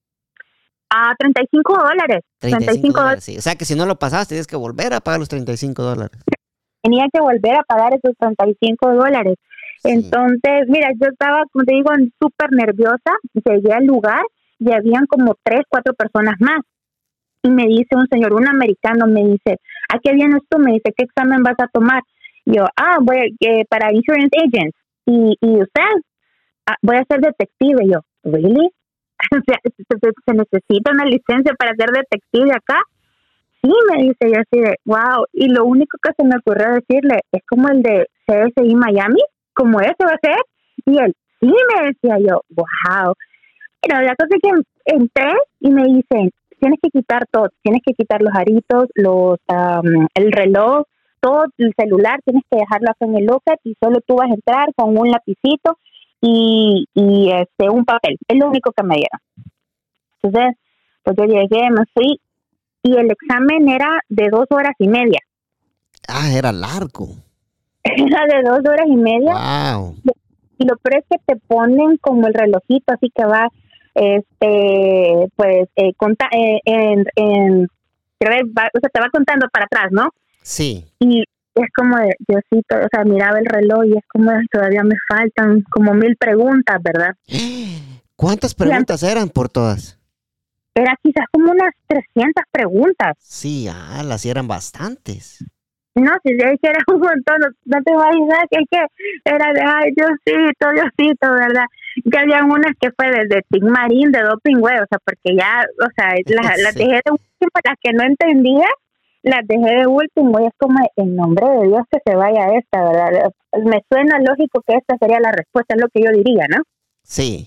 A treinta y cinco dólares. treinta y cinco dólares, sí. O sea que si no lo pasabas, tienes que volver a pagar los treinta y cinco dólares. Tenía que volver a pagar esos treinta y cinco dólares. Sí. Entonces, mira, yo estaba, como te digo, súper nerviosa. Llegué al lugar y habían como tres, cuatro personas más. Y me dice un señor, un americano, me dice, ¿a qué vienes tú? Me dice, ¿qué examen vas a tomar? Y yo, ah, voy a, eh, para insurance agents. Y, y usted, ah, voy a ser detective. Y yo, ¿really? O sea, ¿se, se necesita una licencia para ser detective acá? Sí, me dice, yo así de, wow. Y lo único que se me ocurrió decirle es como el de C S I Miami, como ese va a ser. Y él, sí, me decía yo, wow. Pero la cosa es que entré y me dicen, tienes que quitar todo, tienes que quitar los aritos, los, um, el reloj, todo el celular, tienes que dejarlo acá en el locker y solo tú vas a entrar con un lapicito y, y este un papel. Es lo único que me dieron. Entonces, pues yo llegué, me fui. Y el examen era de dos horas y media. Ah, era largo. Era de dos horas y media. Wow. Y lo peor es que te ponen como el relojito, así que va, este, pues, eh, conta, eh, en, en, va, o sea, te va contando para atrás, ¿no? Sí. Y es como, de, yo sí, o sea, miraba el reloj y es como, todavía me faltan como mil preguntas, ¿verdad? ¿Cuántas preguntas y, eran por todas? Era quizás como unas trescientas preguntas. Sí, ah, las eran bastantes. No, si es que era un montón, no, no te imaginas que, que era de, ay, Diosito, Diosito, ¿verdad? Que habían unas que fue desde Tim Marín, de doping, güey, o sea, porque ya, o sea, las, sí. las dejé de último, las que no entendía, las dejé de último, y es como, en nombre de Dios que se vaya esta, ¿verdad? Me suena lógico que esta sería la respuesta, es lo que yo diría, ¿no? Sí.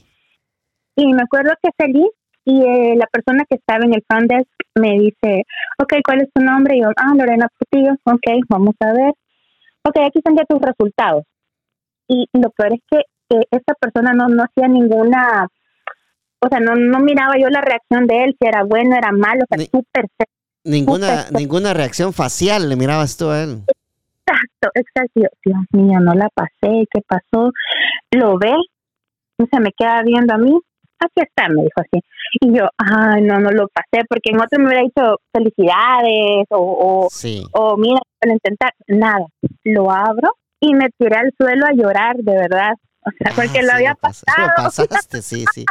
Y me acuerdo que salí, y eh, la persona que estaba en el front desk me dice, ok, ¿cuál es tu nombre? Y yo, ah, Lorena Portillo, ok, vamos a ver. Ok, aquí están ya tus resultados. Y lo peor es que eh, esta persona no, no hacía ninguna, o sea, no, no miraba yo la reacción de él, si era bueno, era malo, o sea, Ni, súper Ninguna, super, ninguna reacción facial le mirabas tú a él. Exacto, exacto. Yo, Dios mío, no la pasé, ¿qué pasó? Lo ve, y se me queda viendo a mí. Aquí está, me dijo así. Y yo, ay, no, no lo pasé, porque en otro me hubiera dicho felicidades o, o, sí. o mira, para intentar. Nada, lo abro y me tiré al suelo a llorar, de verdad. O sea, porque ah, lo sí, había lo pasado. Lo pasaste, sí, sí.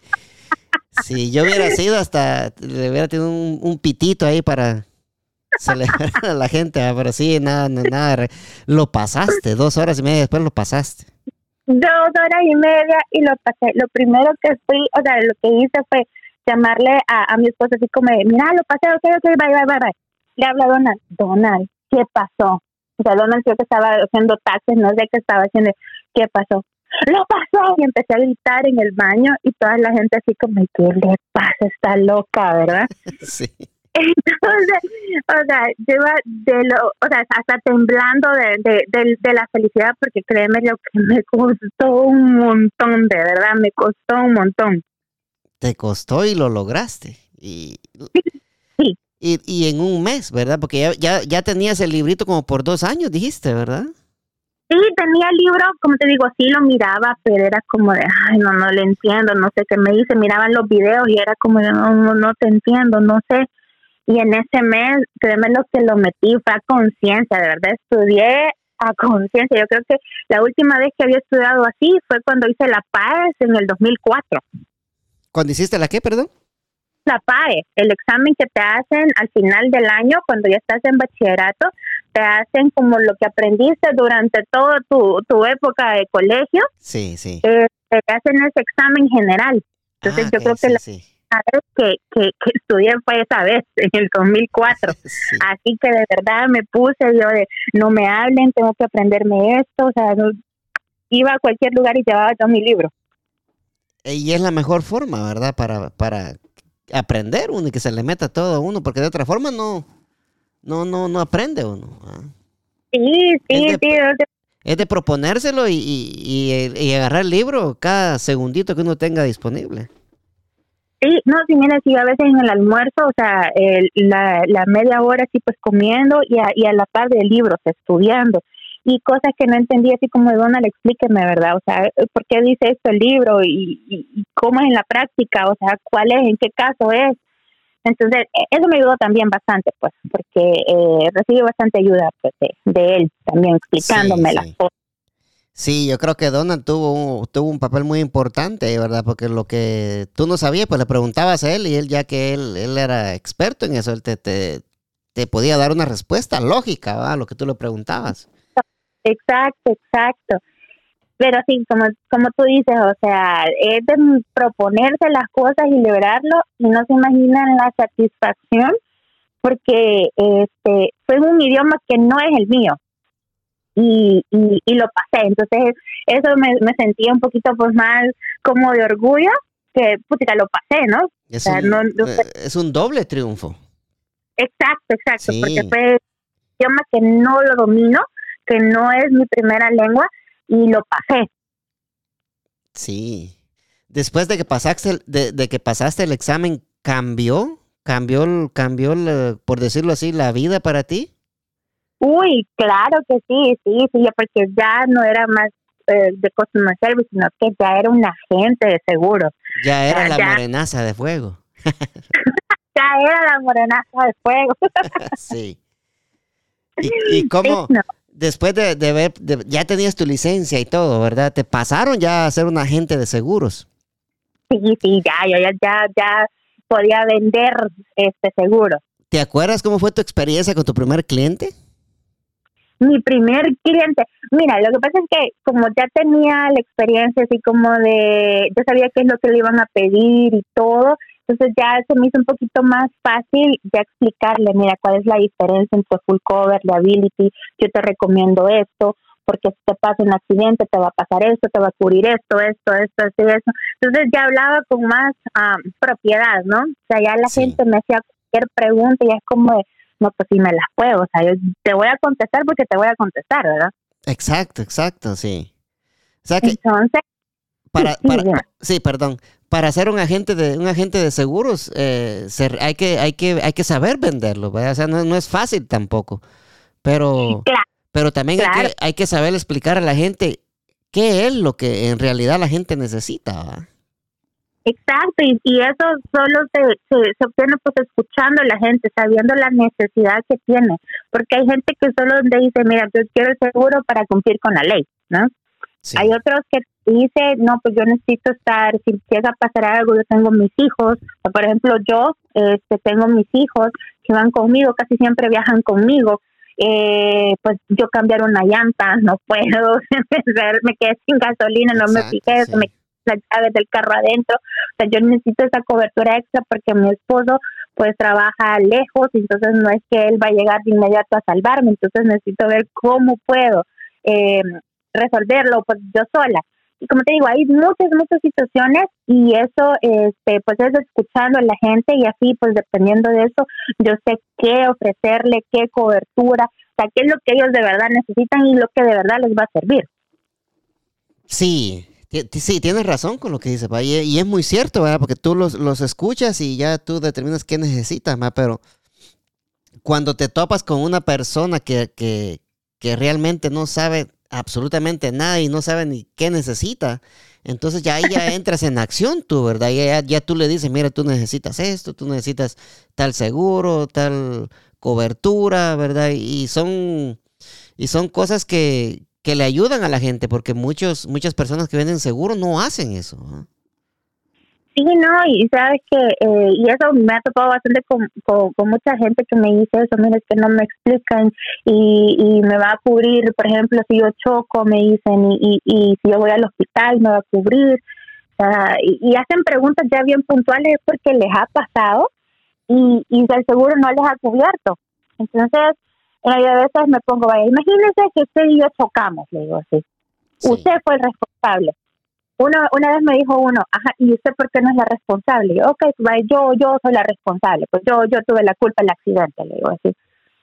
Sí, yo hubiera sido hasta, le hubiera tenido un, un pitito ahí para celebrar a la gente, pero sí, nada, nada, lo pasaste, dos horas y media después lo pasaste. Dos horas y media y lo pasé. Lo primero que fui, o sea, lo que hice fue llamarle a, a mi esposa así como, mira, lo pasé, ok, ok, bye, bye, bye, bye. Le habla a Donald, Donald, ¿qué pasó? O sea, Donald creo que estaba haciendo taxes, no sé qué estaba haciendo, ¿qué pasó? ¡Lo pasó! Y empecé a gritar en el baño y toda la gente así como, ¿qué le pasa? Está loca, ¿verdad? Sí. Entonces, o sea, yo iba de lo, o sea, hasta temblando de, de, de, de la felicidad, porque créeme lo que me costó un montón, de verdad, me costó un montón. Te costó y lo lograste. Y, sí, sí. Y, y en un mes, ¿verdad? Porque ya, ya, ya tenías el librito como por dos años, dijiste, ¿verdad? Sí, tenía el libro, como te digo, sí lo miraba, pero era como de, ay, no, no le entiendo, no sé qué me dice. Miraban los videos y era como de, no, no, no te entiendo, no sé. Y en ese mes, créeme lo que lo metí, fue a conciencia, de verdad, estudié a conciencia. Yo creo que la última vez que había estudiado así fue cuando hice la PAES en el dos mil cuatro. ¿Cuándo hiciste la qué, perdón? La PAES, el examen que te hacen al final del año, cuando ya estás en bachillerato, te hacen como lo que aprendiste durante toda tu, tu época de colegio. Sí, sí. Eh, te hacen ese examen general. Entonces Ah, yo okay, creo que sí, la sí. vez que, que, que estudié fue esa vez, en el dos mil cuatro. Sí. Así que de verdad me puse yo de, no me hablen, tengo que aprenderme esto. O sea, no, iba a cualquier lugar y llevaba yo mi libro. Y es la mejor forma, ¿verdad? Para, para aprender uno y que se le meta todo a uno, porque de otra forma no, no, no, no aprende uno. ¿Ah? Sí, sí, Es de, sí. De, es de proponérselo y, y, y, y agarrar el libro cada segundito que uno tenga disponible. sí, no, sí, mira, sí, a veces en el almuerzo, o sea, el, la, la media hora así pues comiendo y a, y a la par de libros, estudiando. Y cosas que no entendía, así como, Donald, explíqueme, ¿verdad? O sea, ¿por qué dice esto el libro? Y, y, y cómo es en la práctica, o sea, ¿cuál es? ¿En qué caso es? Entonces, eso me ayudó también bastante, pues, porque eh, recibí bastante ayuda pues, de, de él también explicándome Sí, las sí. cosas. Sí, yo creo que Donald tuvo un, tuvo un papel muy importante, ¿verdad? Porque lo que tú no sabías, pues le preguntabas a él y él, ya que él, él era experto en eso, él te, te, te podía dar una respuesta lógica, ¿va? A lo que tú le preguntabas. Exacto, exacto. Pero sí, como, como tú dices, o sea, es de proponerse las cosas y lograrlo y no se imaginan la satisfacción porque este fue un idioma que no es el mío y, y, y lo pasé. Entonces, eso me, me sentía un poquito pues más como de orgullo que, putica, lo pasé, ¿no? O Es sea, no, un, no eh, fue, es un doble triunfo. exacto, exacto, porque Sí, fue un idioma que no lo domino, que no es mi primera lengua y lo pasé. sí. Después de que pasaste, el- de, de que pasaste el examen, ¿cambió? ¿Cambió, el- cambió el, por decirlo así, la vida para ti? Uy, claro que sí, sí, sí, porque ya no era más eh, de customer service, sino que ya era un agente de seguros. Ya O era sea, la ya, morenaza de fuego. ya era la morenaza de fuego. Sí. ¿Y, y Sí, cómo, no, después de, de ver, de- ya tenías tu licencia y todo, ¿verdad? Te pasaron ya a ser un agente de seguros. sí, sí, ya, yo ya, ya, ya podía vender este seguro. ¿Te acuerdas cómo fue tu experiencia con tu primer cliente? Mi primer cliente, mira, lo que pasa es que como ya tenía la experiencia así como de, yo sabía qué es lo que le iban a pedir y todo, entonces ya se me hizo un poquito más fácil ya explicarle, mira, cuál es la diferencia entre full cover, liability, yo te recomiendo esto, porque si te pasa un accidente te va a pasar esto, te va a cubrir esto, esto, esto, esto y eso. Entonces ya hablaba con más um, propiedad, ¿no? O sea, ya la Sí. gente me hacía cualquier pregunta y es como de, no, pues sí me las puedo, o sea, yo te voy a contestar porque te voy a contestar, ¿verdad? Exacto, exacto, sí. O sea que Entonces, sí, para, sí, para, dime. sí, perdón, para ser un agente de, un agente de seguros, eh, ser- hay que, hay que, hay que saber venderlo, ¿verdad? O sea, no, no es fácil tampoco. Pero, Claro, pero también hay claro, que, hay que saber explicar a la gente qué es lo que en realidad la gente necesita, ¿va? exacto, y, y eso solo se, se, se obtiene pues escuchando a la gente, sabiendo la necesidad que tiene, porque hay gente que solo te dice, mira, yo quiero el seguro para cumplir con la ley, ¿no? Hay Sí, otros que dice, no, pues yo necesito estar, si llega a pasar algo, yo tengo mis hijos, o por ejemplo yo este, tengo mis hijos que van conmigo, casi siempre viajan conmigo, eh, pues yo cambiar una llanta, no puedo, me quedé sin gasolina, no me exacto, fijé, se me sí. las llaves del carro adentro, o sea, yo necesito esa cobertura extra porque mi esposo pues trabaja lejos, entonces no es que él va a llegar de inmediato a salvarme, entonces necesito ver cómo puedo eh, resolverlo pues yo sola. Y como te digo, hay muchas, muchas situaciones y eso este pues es escuchando a la gente y así pues dependiendo de eso yo sé qué ofrecerle, qué cobertura, o sea, qué es lo que ellos de verdad necesitan y lo que de verdad les va a servir. Sí, ti- ti- sí, tienes razón con lo que dices, ¿va? Y, y es muy cierto, ¿verdad? Porque tú los, los escuchas y ya tú determinas qué necesitas, ¿va? Pero cuando te topas con una persona que, que, que realmente no sabe absolutamente nada y no sabe ni qué necesita, entonces ya ahí ya entras en acción tú, ¿verdad? Ya, ya, ya tú le dices, mira, tú necesitas esto, tú necesitas tal seguro, tal cobertura, ¿verdad? Y son, y son cosas que, que le ayudan a la gente, porque muchos, muchas personas que venden seguro no hacen eso, ¿no? Sí, no, y sabes que, eh, y eso me ha topado bastante con, con, con mucha gente que me dice eso, mira, es que no me explican y, y me va a cubrir, por ejemplo, si yo choco, me dicen, y, y, y si yo voy al hospital, me va a cubrir, uh, y, y hacen preguntas ya bien puntuales porque les ha pasado y, y el seguro no les ha cubierto. Entonces, eh, a veces me pongo, vaya, imagínense que usted y yo chocamos, le digo así, Sí. usted fue el responsable. Uno, una vez me dijo uno, ajá, ¿y usted por qué no es la responsable? Y yo, ok, pues, yo, yo soy la responsable, pues yo, yo tuve la culpa del accidente, le digo así.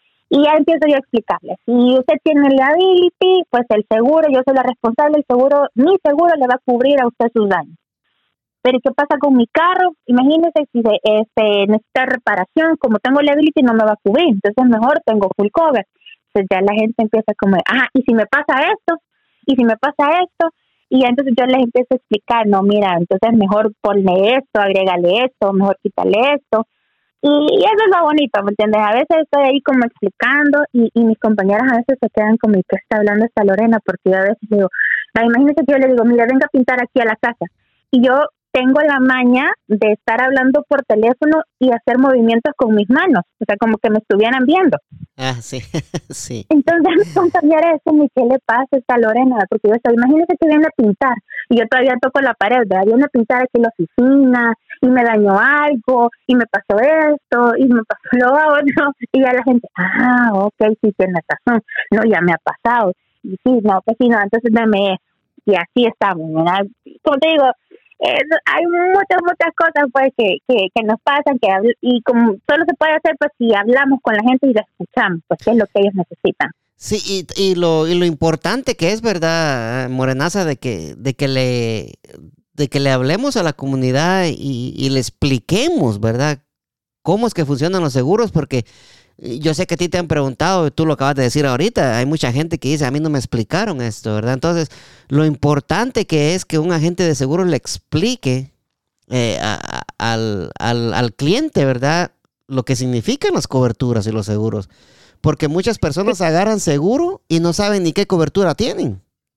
Y ya empiezo yo a explicarle, si usted tiene liability, pues el seguro, yo soy la responsable, el seguro, mi seguro le va a cubrir a usted sus daños. Pero ¿qué pasa con mi carro? Imagínese si de, este, necesita reparación, como tengo liability no me va a cubrir, entonces mejor tengo full cover. Entonces ya la gente empieza como, ajá, ¿y si me pasa esto? ¿Y si me pasa esto? Y entonces yo les empiezo a explicar, no, mira, entonces mejor ponle esto, agrégale esto, mejor quítale esto. Y, y eso es lo bonito, ¿me entiendes? A veces estoy ahí como explicando y, y mis compañeras a veces se quedan como, ¿qué está hablando esta Lorena? Porque yo a veces digo, ah, imagínense que yo le digo, mira, venga a pintar aquí a la casa. Y yo tengo la maña de estar hablando por teléfono y hacer movimientos con mis manos, o sea, como que me estuvieran viendo. Ah, sí, sí. Entonces mis compañeras dicen, ¿qué le pasa a esta Lorena? Porque yo estoy, imagínese que viene a pintar y yo todavía toco la pared, ¿verdad? Viene a pintar aquí en la oficina y me dañó algo y me pasó esto y me pasó lo otro y ya la gente, ah, ok, sí tienes razón, no, ya me ha pasado y sí, no, pues sí, no, entonces dame eso y así estamos, ¿verdad? Como te digo, Eh, hay muchas, muchas cosas pues que, que, que nos pasan que habl- y como solo se puede hacer pues si hablamos con la gente y la escuchamos, pues que es lo que ellos necesitan. Sí, y, y lo y lo importante que es, ¿verdad, Morenaza, de que de que le de que le hablemos a la comunidad y, y le expliquemos, ¿verdad? Cómo es que funcionan los seguros, porque yo sé que a ti te han preguntado, tú lo acabas de decir ahorita, hay mucha gente que dice, a mí no me explicaron esto, ¿verdad? Entonces, lo importante que es que un agente de seguros le explique eh, a, a, al, al, al cliente, ¿verdad? Lo que significan las coberturas y los seguros. Porque muchas personas agarran seguro y no saben ni qué cobertura tienen.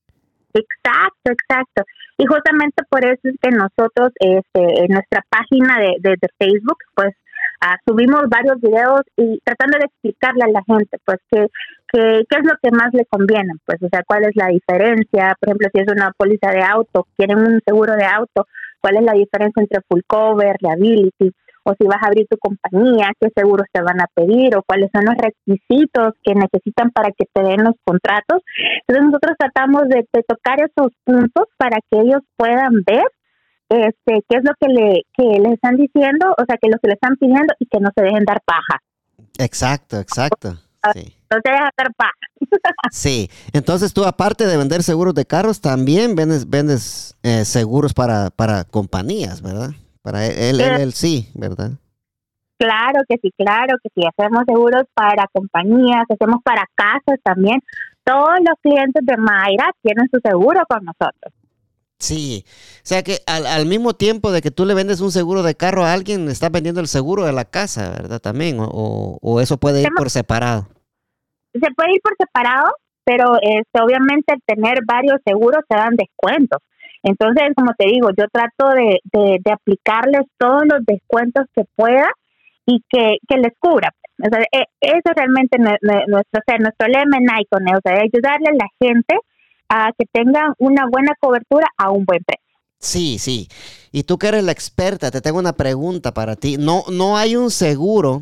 Exacto, exacto. Y justamente por eso es que nosotros, este, en nuestra página de, de, de Facebook, pues, uh, subimos varios videos y tratando de explicarle a la gente, pues, qué que, qué es lo que más le conviene, pues, o sea, cuál es la diferencia. Por ejemplo, si es una póliza de auto, quieren un seguro de auto, cuál es la diferencia entre full cover, liability, o si vas a abrir tu compañía, qué seguros te van a pedir, o cuáles son los requisitos que necesitan para que te den los contratos. Entonces nosotros tratamos de, de tocar esos puntos para que ellos puedan ver este qué es lo que le que les están diciendo, o sea, que lo que le están pidiendo y que no se dejen dar paja. Exacto, exacto. Sí. No se dejen dar paja. Sí, entonces tú aparte de vender seguros de carros, también vendes, vendes eh, seguros para, para compañías, ¿verdad? Para el L L C, ¿verdad? Claro que sí, claro que sí. Hacemos seguros para compañías, hacemos para casas también. Todos los clientes de Mayra tienen su seguro con nosotros. Sí, o sea que al, al mismo tiempo de que tú le vendes un seguro de carro a alguien, estás vendiendo el seguro de la casa, ¿verdad? También, o, o, o eso puede ir por separado. Se puede ir por separado, pero este, obviamente al tener varios seguros te dan descuentos. Entonces, como te digo, yo trato de, de, de aplicarles todos los descuentos que pueda y que, que les cubra. O sea, eso es realmente nuestro, o sea, nuestro lema en Icon, o sea, ayudarle a la gente a que tengan una buena cobertura a un buen precio. Sí, sí. Y tú que eres la experta, te tengo una pregunta para ti. No, no hay un seguro,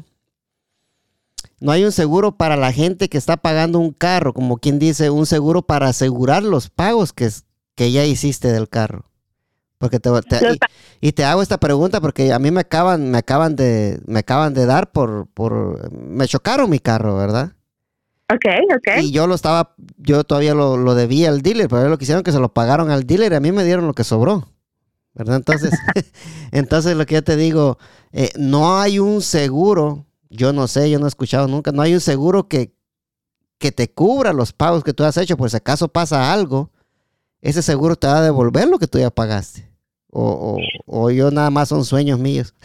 no hay un seguro para la gente que está pagando un carro, como quien dice, un seguro para asegurar los pagos que, que ya hiciste del carro. Porque te, te y, y te hago esta pregunta porque a mí me acaban, me acaban de, me acaban de dar por, por, me chocaron mi carro, ¿verdad? Okay, okay. Y yo lo estaba, yo todavía lo, lo debía al dealer, pero ellos lo que hicieron que se lo pagaron al dealer y a mí me dieron lo que sobró, ¿verdad? Entonces, entonces lo que yo te digo, eh, no hay un seguro, yo no sé, yo no he escuchado nunca, no hay un seguro que, que te cubra los pagos que tú has hecho, por si acaso pasa algo, ese seguro te va a devolver lo que tú ya pagaste. O, o, o yo nada más son sueños míos.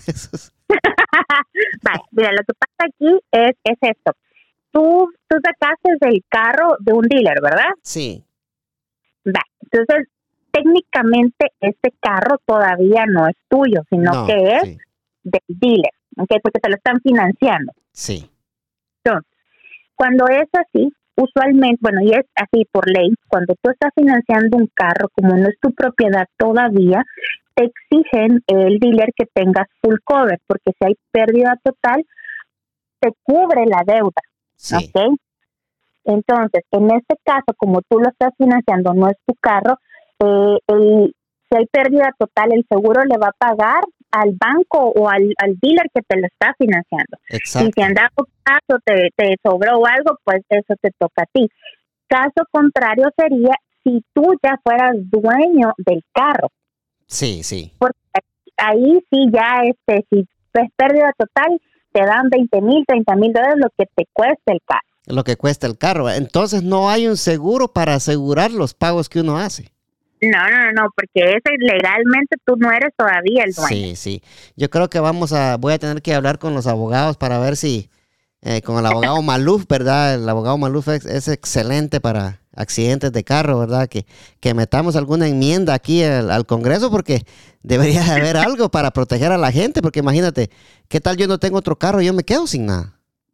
Vale, mira, lo que pasa aquí es, es esto. Tú, tú sacaste el carro de un dealer, ¿verdad? Sí. Vale, entonces técnicamente este carro todavía no es tuyo, sino No, que es sí. del dealer, ¿okay? Porque te lo están financiando. Sí. Entonces, cuando es así, usualmente, bueno, y es así por ley, cuando tú estás financiando un carro, como no es tu propiedad todavía, te exigen el dealer que tengas full cover, porque si hay pérdida total, te cubre la deuda. Sí. ¿Ok? Entonces, en este caso, como tú lo estás financiando, no es tu carro, eh, el, si hay pérdida total, el seguro le va a pagar al banco o al, al dealer que te lo está financiando. Exacto. Y si en dado caso te, te sobró algo, pues eso te toca a ti. Caso contrario sería si tú ya fueras dueño del carro. Sí, sí. Porque ahí sí ya, este, si es pérdida total, te dan veinte mil, treinta mil dólares lo que te cueste el carro. Lo que cuesta el carro. Entonces no hay un seguro para asegurar los pagos que uno hace. No, no, no, porque ese legalmente tú no eres todavía el dueño. Sí, sí. Yo creo que vamos a, voy a tener que hablar con los abogados para ver si, eh, con el abogado Maluf, ¿verdad? El abogado Maluf es, es excelente para accidentes de carro, ¿verdad? Que, que metamos alguna enmienda aquí al, al Congreso, porque debería haber algo para proteger a la gente, porque imagínate, ¿qué tal yo no tengo otro carro y yo me quedo sin nada?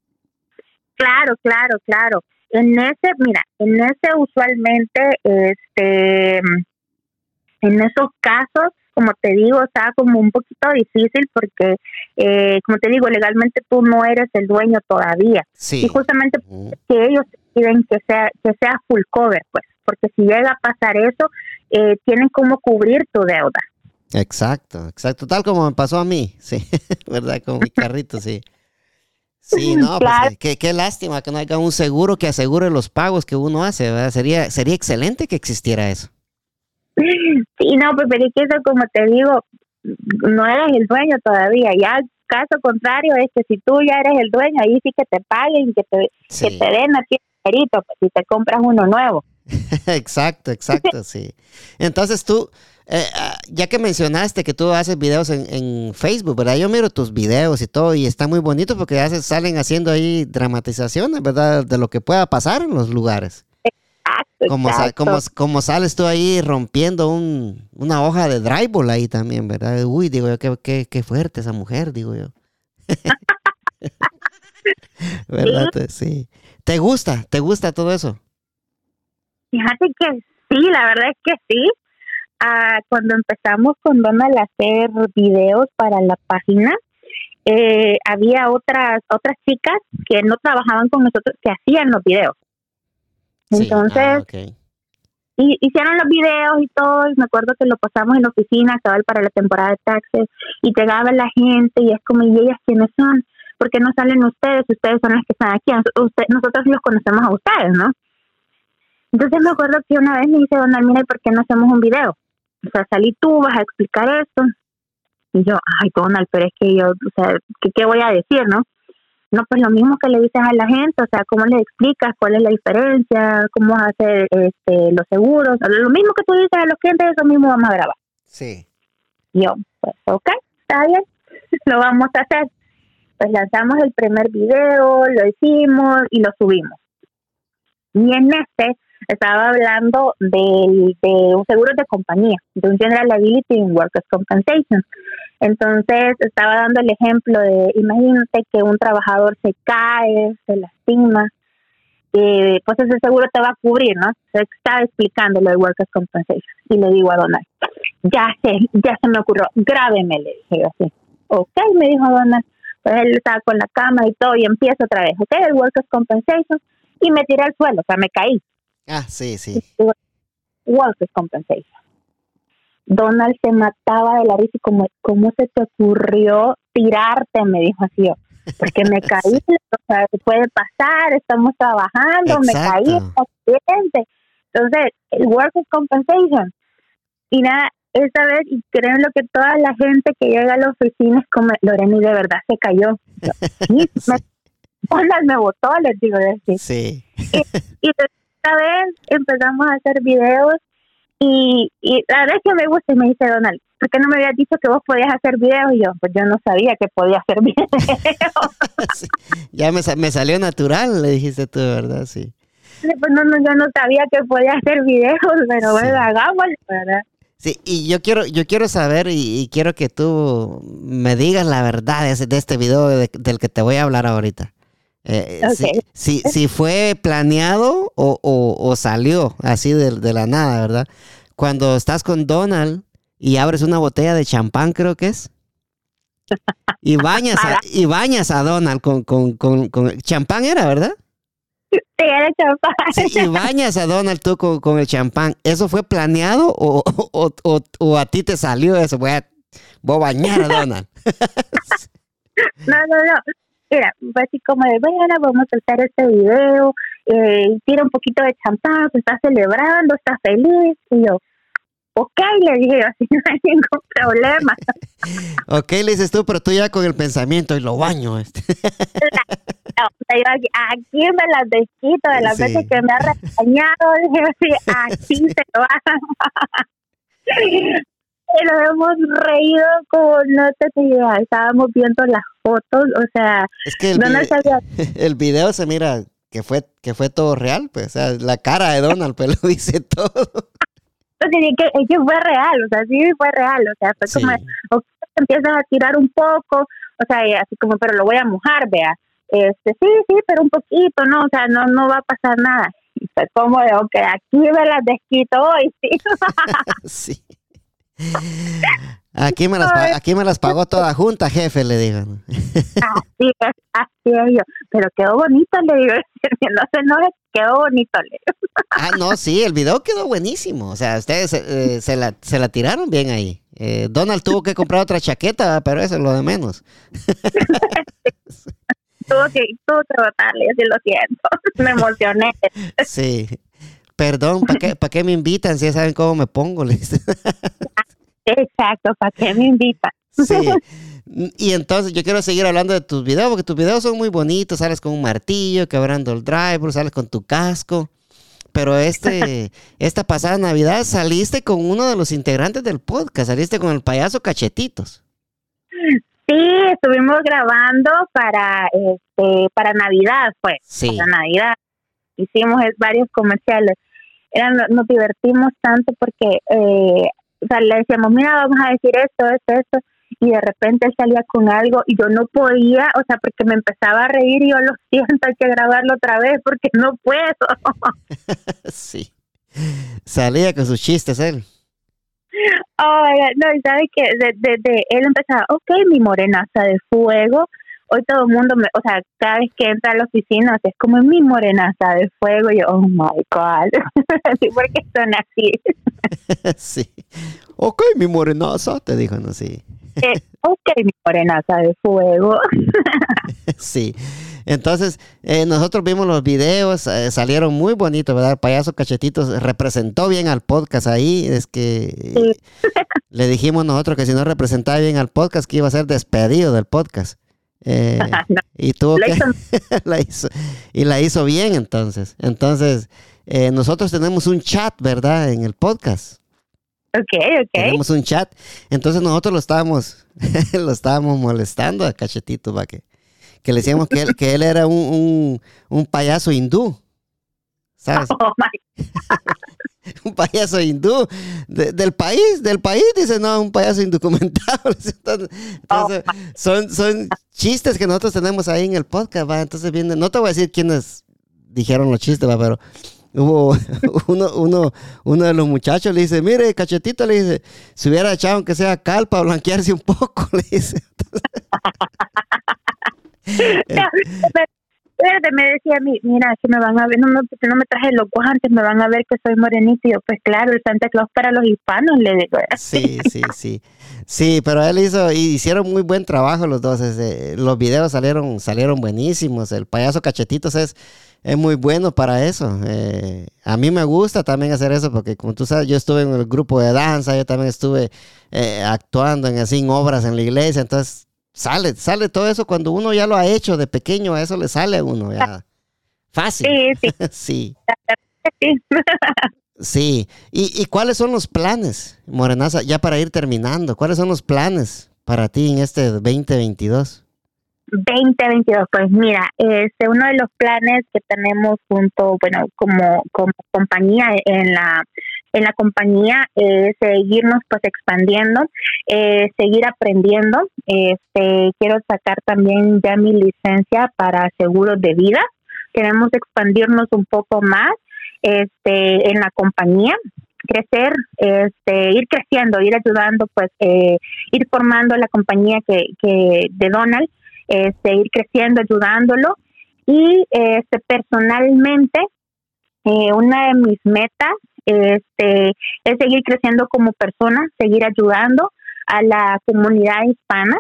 Claro, claro, claro. En ese, mira, en ese usualmente, este, en esos casos, como te digo, está como un poquito difícil porque, eh, como te digo, legalmente tú no eres el dueño todavía. Sí. Y justamente Uh-huh. que ellos piden que sea que sea full cover, pues, porque si llega a pasar eso, eh, tienen como cubrir tu deuda. Exacto, exacto. Tal como me pasó a mí, sí, ¿verdad? Con mi carrito, sí. Sí, no, Claro. pues qué, qué lástima que no haya un seguro que asegure los pagos que uno hace, ¿verdad? Sería, sería excelente que existiera eso. Sí, no, pues pero es que eso, como te digo, no eres el dueño todavía. Ya caso contrario es que si tú ya eres el dueño, ahí sí que te paguen, que te, Sí. que te den a ti el dinerito, pues, si te compras uno nuevo. Exacto, exacto, sí. Entonces tú, eh, ya que mencionaste que tú haces videos en, en Facebook, ¿verdad? Yo miro tus videos y todo y está muy bonito porque haces, salen haciendo ahí dramatizaciones, ¿verdad? De lo que pueda pasar en los lugares. Exacto, Como, sa- exacto. como, como sales tú ahí rompiendo un, una hoja de drywall ahí también, ¿verdad? Uy, digo yo, qué, qué, qué fuerte esa mujer, digo yo. ¿Verdad? Sí. ¿Te gusta? ¿Te gusta todo eso? Fíjate que sí, la verdad es que sí. Ah, cuando empezamos con Donald a hacer videos para la página, eh, había otras otras chicas que no trabajaban con nosotros que hacían los videos. Entonces, sí. Ah, okay. y, hicieron los videos y todo, y me acuerdo que lo pasamos en la oficina, cabal, para la temporada de taxes, y llegaba la gente, y es como, ¿y ellas quiénes son? ¿Por qué no salen ustedes? Ustedes son las que están aquí, Usted, nosotros los conocemos a ustedes, ¿no? Entonces me acuerdo que una vez me dice, Donald, mira, ¿y por qué no hacemos un video? O sea, salí tú, vas a explicar esto. Y yo, ay, Donald, pero es que yo, o sea, ¿qué, qué voy a decir, no? No, pues lo mismo que le dices a la gente, o sea, ¿cómo le explicas cuál es la diferencia? ¿Cómo hacer este, los seguros? Lo mismo que tú dices a los clientes, eso mismo vamos a grabar. Sí. Y yo, pues, ok, está bien, lo vamos a hacer. Pues lanzamos el primer video, lo hicimos y lo subimos. Y en este estaba hablando de, de un seguro de compañía, de un General Liability in Workers' Compensation. Entonces estaba dando el ejemplo de, imagínate que un trabajador se cae, se lastima, eh, pues ese seguro te va a cubrir, ¿no? Se estaba explicando lo de Workers' Compensation. Y le digo a Donald, ya sé, ya se me ocurrió, grábeme, le dije yo así. Ok, me dijo Donald. Pues él estaba con la cama y todo y empieza otra vez, ok, el Workers' Compensation. Y me tiré al suelo, o sea, me caí. Ah, sí, sí. Workers' Compensation. Donald se mataba de la risa y como, ¿cómo se te ocurrió tirarte? Me dijo así yo. Porque me caí, sí. O sea, puede pasar, estamos trabajando, exacto. Me caí, accidente. Entonces, el Workers' Compensation. Y nada, esta vez, y creen lo que toda la gente que llega a la oficina es como, Loreni de verdad se cayó. Yo, sí, sí. Me, Donald me votó, les digo decir. Sí. Y, y esta vez empezamos a hacer videos y, y la verdad es que me gusta y me dice Donald, ¿por qué no me habías dicho que vos podías hacer videos? Y yo, pues yo no sabía que podía hacer videos. Sí. Ya me, me salió natural, le dijiste tú, ¿verdad? Sí. Pues no, no, yo no sabía que podía hacer videos, pero Sí. bueno, hagámoslo, ¿verdad? Sí, y yo quiero, yo quiero saber y, y quiero que tú me digas la verdad de, ese- de este video de- del que te voy a hablar ahorita. Eh, Ok. si, si, si fue planeado o, o, o salió así de, de la nada, ¿verdad? Cuando estás con Donald y abres una botella de champán, creo que es, y bañas a, y bañas a Donald con, con, con, con champán era, ¿verdad? Sí, era champán. Sí, y bañas a Donald tú con, con el champán. ¿Eso fue planeado o, o, o, o a ti te salió eso? Voy a, voy a bañar a Donald. No, no, no. Mira, fue así como de, bueno, vamos a soltar este video, eh, tira un poquito de champán, pues está celebrando, está feliz. Y yo, ok, le dije yo, así no hay ningún problema. Ok, le dices tú, pero tú ya con el pensamiento y lo baño. Este. No, o sea, yo aquí, aquí me las desquito de las Sí. veces que me ha regañado, dije así, así se va. Y nos hemos reído como no te idea, estábamos viendo las fotos, o sea, Es que el, no nos vide- sabía. el video se mira que fue, que fue todo real, pues. O sea, la cara de Donald, pues lo dice todo. Pues sí, que, es que fue real, o sea, sí fue real, o sea, fue Sí. como, ok, empiezas a tirar un poco, o sea, y así como, pero lo voy a mojar, vea, este, sí, sí, pero un poquito, no, o sea, no, no va a pasar nada. Y fue como de, ok, aquí me las desquito hoy, sí. Sí. Aquí me las, pa- aquí me las pagó toda junta, jefe, le digo. Así es, así es yo, pero quedó bonito, le digo, no se enoje, quedó bonito, le digo. Ah, no, sí, el video quedó buenísimo. O sea, ustedes eh, se, la, se la tiraron bien ahí. Eh, Donald tuvo que comprar otra chaqueta, pero eso es lo de menos. Tuvo que, tuvo que votarle, yo sí lo siento, me emocioné. Sí. Perdón, ¿para qué, ¿para qué me invitan si ya saben cómo me pongo? Le dice. Exacto, ¿para qué me invitan? Sí. Y entonces yo quiero seguir hablando de tus videos, porque tus videos son muy bonitos. Sales con un martillo, quebrando el driver, sales con tu casco. Pero este, esta pasada Navidad saliste con uno de los integrantes del podcast, saliste con el payaso Cachetitos. Sí, estuvimos grabando para este para Navidad, pues, Sí. para Navidad. Hicimos eh, varios comerciales. Eran, nos divertimos tanto porque eh, o sea, le decíamos, mira, vamos a decir esto, esto, esto, y de repente él salía con algo y yo no podía, o sea, porque me empezaba a reír y yo lo siento, hay que grabarlo otra vez porque no puedo. Sí. Salía con sus chistes él. Oiga, no, y sabe que de, de, de él empezaba, ok, mi morenaza de fuego. Hoy todo el mundo, me, o sea, cada vez que entra a la oficina, o sea, es como mi morenaza de fuego. Y yo, oh my God. Sí, porque son así. Sí. Ok, mi morenaza, te dijo, ¿no? Sí. Eh, ok, mi morenaza de fuego. Sí. Entonces, eh, nosotros vimos los videos, eh, salieron muy bonitos, ¿verdad? Payaso Cachetitos representó bien al podcast ahí. Es que eh, le dijimos nosotros que si no representaba bien al podcast, que iba a ser despedido del podcast. Eh, No, y tuvo la que hizo- la hizo y la hizo bien entonces. Entonces, eh, nosotros tenemos un chat, ¿verdad? En el podcast. ok, ok. Tenemos un chat. Entonces nosotros lo estábamos, lo estábamos molestando a Cachetito, ¿va? Que, que le decíamos que él, que él era un, un, un payaso hindú. ¿Sabes? Oh my, Un payaso hindú de- del país, del país, dice, no, un payaso indocumentado. Entonces, entonces, son, son chistes que nosotros tenemos ahí en el podcast, ¿va? Entonces viene, no te voy a decir quiénes dijeron los chistes, ¿va? Pero hubo uno, uno, uno de los muchachos le dice, mire, Cachetito, le dice, si hubiera echado aunque sea cal para blanquearse un poco, le dice. Espérate, me decía a mí, mira, si me van a ver, no, no, si no me traje los guantes, me van a ver que soy morenito. Y yo, pues claro, el Santa Claus para los hispanos, le digo. Sí, sí, sí. Sí, pero él hizo, y hicieron muy buen trabajo los dos. Este, los videos salieron, salieron buenísimos. El payaso Cachetitos es, es muy bueno para eso. Eh, a mí me gusta también hacer eso porque, como tú sabes, yo estuve en el grupo de danza, yo también estuve eh, actuando en así en obras en la iglesia. Entonces, sale, sale todo eso cuando uno ya lo ha hecho de pequeño, a eso le sale a uno ya. Fácil. Sí, sí. Sí. Sí. Sí. ¿Y, ¿Y cuáles son los planes, Morenaza, ya para ir terminando? ¿Cuáles son los planes para ti en este veinte veintidós? veinte veintidós, pues mira, este uno de los planes que tenemos junto, bueno, como, como compañía en la en la compañía es seguirnos pues expandiendo, eh, seguir aprendiendo. Este quiero sacar también ya mi licencia para seguros de vida. Queremos expandirnos un poco más, este, en la compañía, crecer, este, ir creciendo, ir ayudando, pues, eh, ir formando la compañía que, que de Donald. Este, ir creciendo, ayudándolo y este personalmente eh, una de mis metas este es seguir creciendo como persona, seguir ayudando a la comunidad hispana,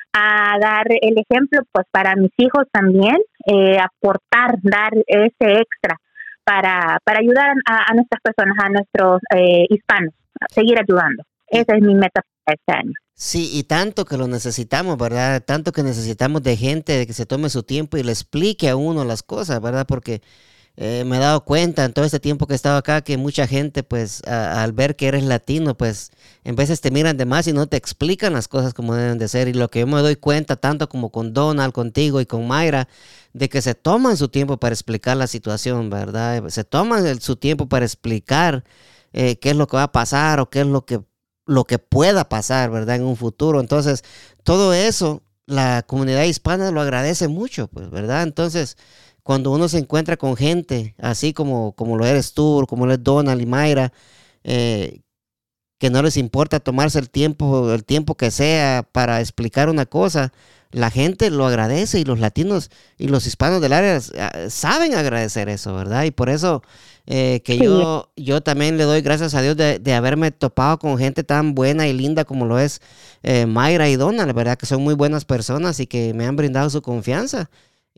a dar el ejemplo pues para mis hijos también, eh, aportar, dar ese extra para para ayudar a, a nuestras personas, a nuestros eh, hispanos, a seguir ayudando. Esa es mi meta para este año. Sí, y tanto que lo necesitamos, ¿verdad? Tanto que necesitamos de gente de que se tome su tiempo y le explique a uno las cosas, ¿verdad? Porque eh, me he dado cuenta en todo este tiempo que he estado acá que mucha gente, pues, a, al ver que eres latino, pues, en veces te miran de más y no te explican las cosas como deben de ser. Y lo que yo me doy cuenta, tanto como con Donald, contigo y con Mayra, de que se toman su tiempo para explicar la situación, ¿verdad? Se toman el, su tiempo para explicar eh, qué es lo que va a pasar o qué es lo que lo que pueda pasar, ¿verdad? En un futuro. Entonces, todo eso, la comunidad hispana lo agradece mucho, pues, ¿verdad? Entonces, cuando uno se encuentra con gente, así como, como lo eres tú, como lo es Donald y Mayra, eh, que no les importa tomarse el tiempo, el tiempo que sea para explicar una cosa, la gente lo agradece y los latinos y los hispanos del área uh, saben agradecer eso, ¿verdad? Y por eso eh, que sí. yo, yo también le doy gracias a Dios de, de haberme topado con gente tan buena y linda como lo es eh, Mayra y Donald, ¿verdad? Que son muy buenas personas y que me han brindado su confianza.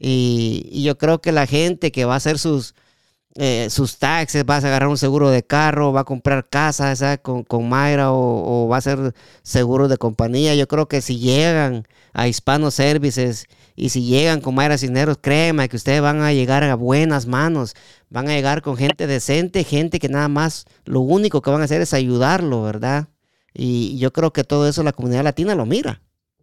Y, y yo creo que la gente que va a hacer sus, eh, sus taxes, va a agarrar un seguro de carro, va a comprar casa, ¿sabes? Con, con Mayra o, o va a hacer seguro de compañía, yo creo que si llegan a Hispano Services y si llegan con Mayra Cisneros, créeme que ustedes van a llegar a buenas manos, van a llegar con gente decente, gente que nada más lo único que van a hacer es ayudarlo, ¿verdad? Y yo creo que todo eso la comunidad latina lo mira.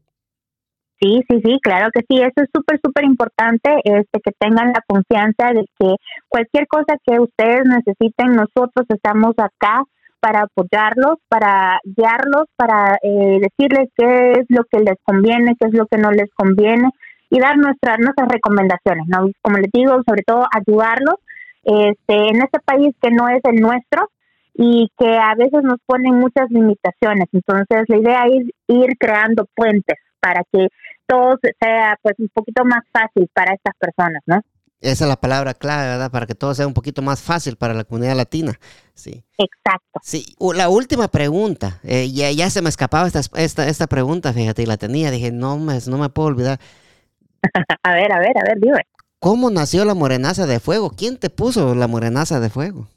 Sí, sí, sí, claro que sí, eso es súper, súper importante, este, que tengan la confianza de que cualquier cosa que ustedes necesiten, nosotros estamos acá para apoyarlos, para guiarlos, para eh, decirles qué es lo que les conviene, qué es lo que no les conviene y dar nuestras nuestras recomendaciones, ¿no? Como les digo, sobre todo ayudarlos este, en este país que no es el nuestro y que a veces nos ponen muchas limitaciones. Entonces, la idea es ir creando puentes para que todo sea pues un poquito más fácil para estas personas, ¿no? Esa es la palabra clave, ¿verdad? Para que todo sea un poquito más fácil para la comunidad latina. Sí. Exacto. Sí. La última pregunta, eh, ya, ya se me escapaba esta, esta, esta pregunta, fíjate, y la tenía, dije, no me, no me puedo olvidar. a ver, a ver, a ver, dime. ¿Cómo nació la morenaza de fuego? ¿Quién te puso la morenaza de fuego?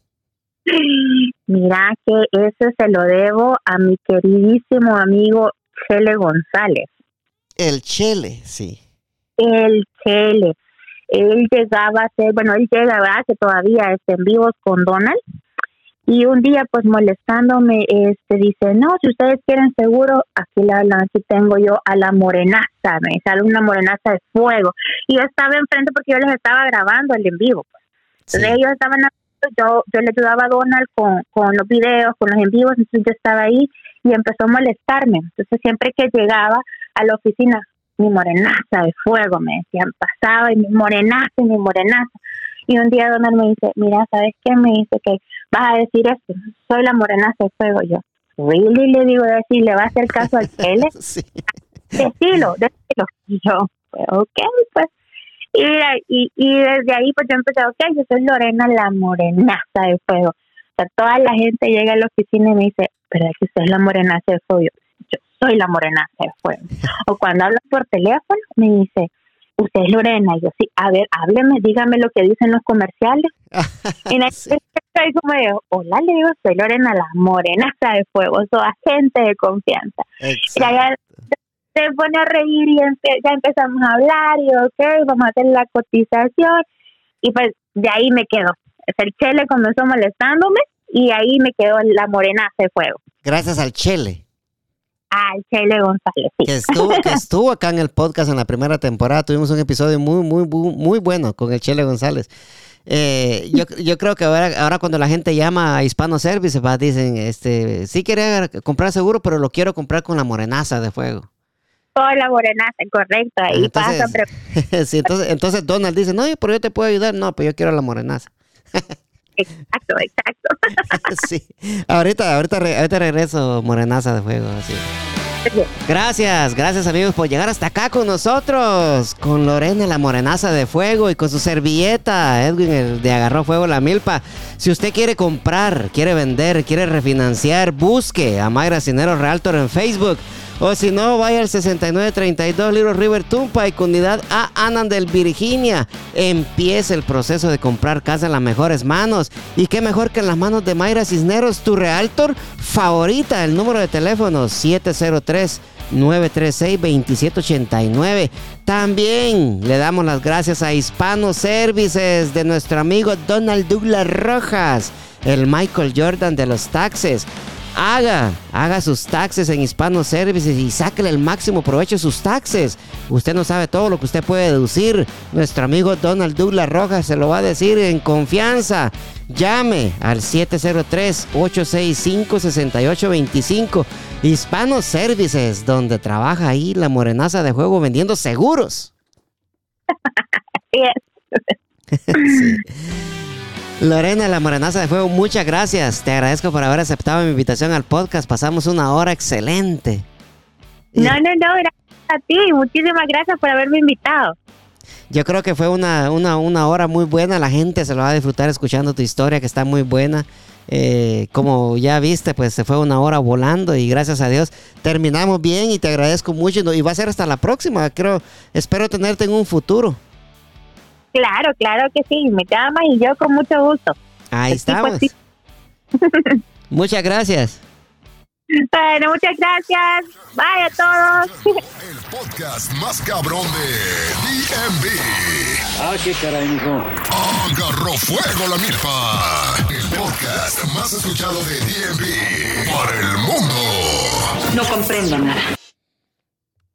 Mira que eso se lo debo a mi queridísimo amigo Chele González. El Chele, sí. El Chele. Él llegaba a hacer, bueno, él llega, ¿verdad? Que todavía está en vivos con Donald. Y un día, pues, molestándome, este, dice, no, si ustedes quieren seguro, aquí la hablan, aquí tengo yo a la morenaza. Me sale una morenaza de fuego. Y yo estaba enfrente porque yo les estaba grabando el en vivo. Pues. Entonces sí. Ellos estaban, yo, yo le ayudaba a Donald con, con los videos, con los en vivos, entonces yo estaba ahí y empezó a molestarme. Entonces siempre que llegaba a la oficina, mi morenaza de fuego, me decían, pasaba y mi morenaza y mi morenaza. Y un día Donald me dice, mira, ¿sabes qué? Me dice que vas a decir esto, soy la morenaza de fuego. Yo, really, le digo, decir, ¿le va a hacer caso al Chele? Sí. Decilo, decilo. Y yo, pues, ok, pues. Y, y, y desde ahí, pues yo empecé, ok, yo soy Lorena, la morenaza de fuego. O sea, toda la gente llega a la oficina y me dice, pero es que usted es la morenaza de fuego. Yo, soy la morenaza de fuego. O cuando hablo por teléfono, me dice, usted es Lorena. Y yo, sí, a ver, hábleme, dígame lo que dicen los comerciales. Y en sí. Estoy como yo, hola, le digo, soy Lorena, la morenaza de fuego, soy agente de confianza. Y allá, se pone a reír y empe- ya empezamos a hablar y ok, vamos a hacer la cotización y pues de ahí me quedó. El Chele comenzó molestándome y ahí me quedó la morenaza de fuego. Gracias al Chele. Al Chele González, sí. Que estuvo, que estuvo acá en el podcast en la primera temporada. Tuvimos un episodio muy, muy, muy, muy bueno con el Chele González. Eh, yo, yo creo que ahora, ahora cuando la gente llama a Hispano Service, va, dicen, este, sí quería comprar seguro, pero lo quiero comprar con la morenaza de fuego. Con la morenaza, correcto. Ahí entonces, pasa. Pero... sí, entonces, entonces Donald dice, no, pero yo te puedo ayudar. No, pues yo quiero la morenaza. Exacto, exacto. Sí. Ahorita, ahorita, re, ahorita regreso, morenaza de fuego. Así. Gracias, gracias amigos por llegar hasta acá con nosotros, con Lorena la morenaza de fuego y con su servilleta, Edwin el de Agarró Fuego la Milpa. Si usted quiere comprar, quiere vender, quiere refinanciar, busque a Mayra Cinero Realtor en Facebook. O si no, vaya al sesenta y nueve treinta y dos Little River Turnpike, comunidad A Annandale, Virginia. Empiece el proceso de comprar casa en las mejores manos. Y qué mejor que en las manos de Mayra Cisneros, tu realtor favorita. El número de teléfono siete cero tres, nueve tres seis, dos siete ocho nueve. También le damos las gracias a Hispano Services de nuestro amigo Donald Douglas Rojas, el Michael Jordan de los taxes. Haga, haga sus taxes en Hispano Services y sáquele el máximo provecho de sus taxes. Usted no sabe todo lo que usted puede deducir. Nuestro amigo Donald Douglas Rojas se lo va a decir en confianza. Llame al siete cero tres, ocho seis cinco, seis ocho dos cinco. Hispano Services, donde trabaja ahí la morenaza de fuego vendiendo seguros. Yes. Sí. Lorena, la morenaza de fuego, muchas gracias. Te agradezco por haber aceptado mi invitación al podcast. Pasamos una hora excelente. No, no, no, gracias a ti. Muchísimas gracias por haberme invitado. Yo creo que fue una, una, una hora muy buena. La gente se lo va a disfrutar escuchando tu historia, que está muy buena. Eh, como ya viste, pues se fue una hora volando y gracias a Dios terminamos bien y te agradezco mucho. Y va a ser hasta la próxima. Creo, espero tenerte en un futuro. Claro, claro que sí, me llamas y yo con mucho gusto. Ahí estamos. Muchas gracias. Bueno, muchas gracias. Bye a todos. El podcast más cabrón de D M V. Ah, qué caray, mijo. Agarró Fuego la Milpa. El podcast más escuchado de D M V para el mundo. No comprendo nada.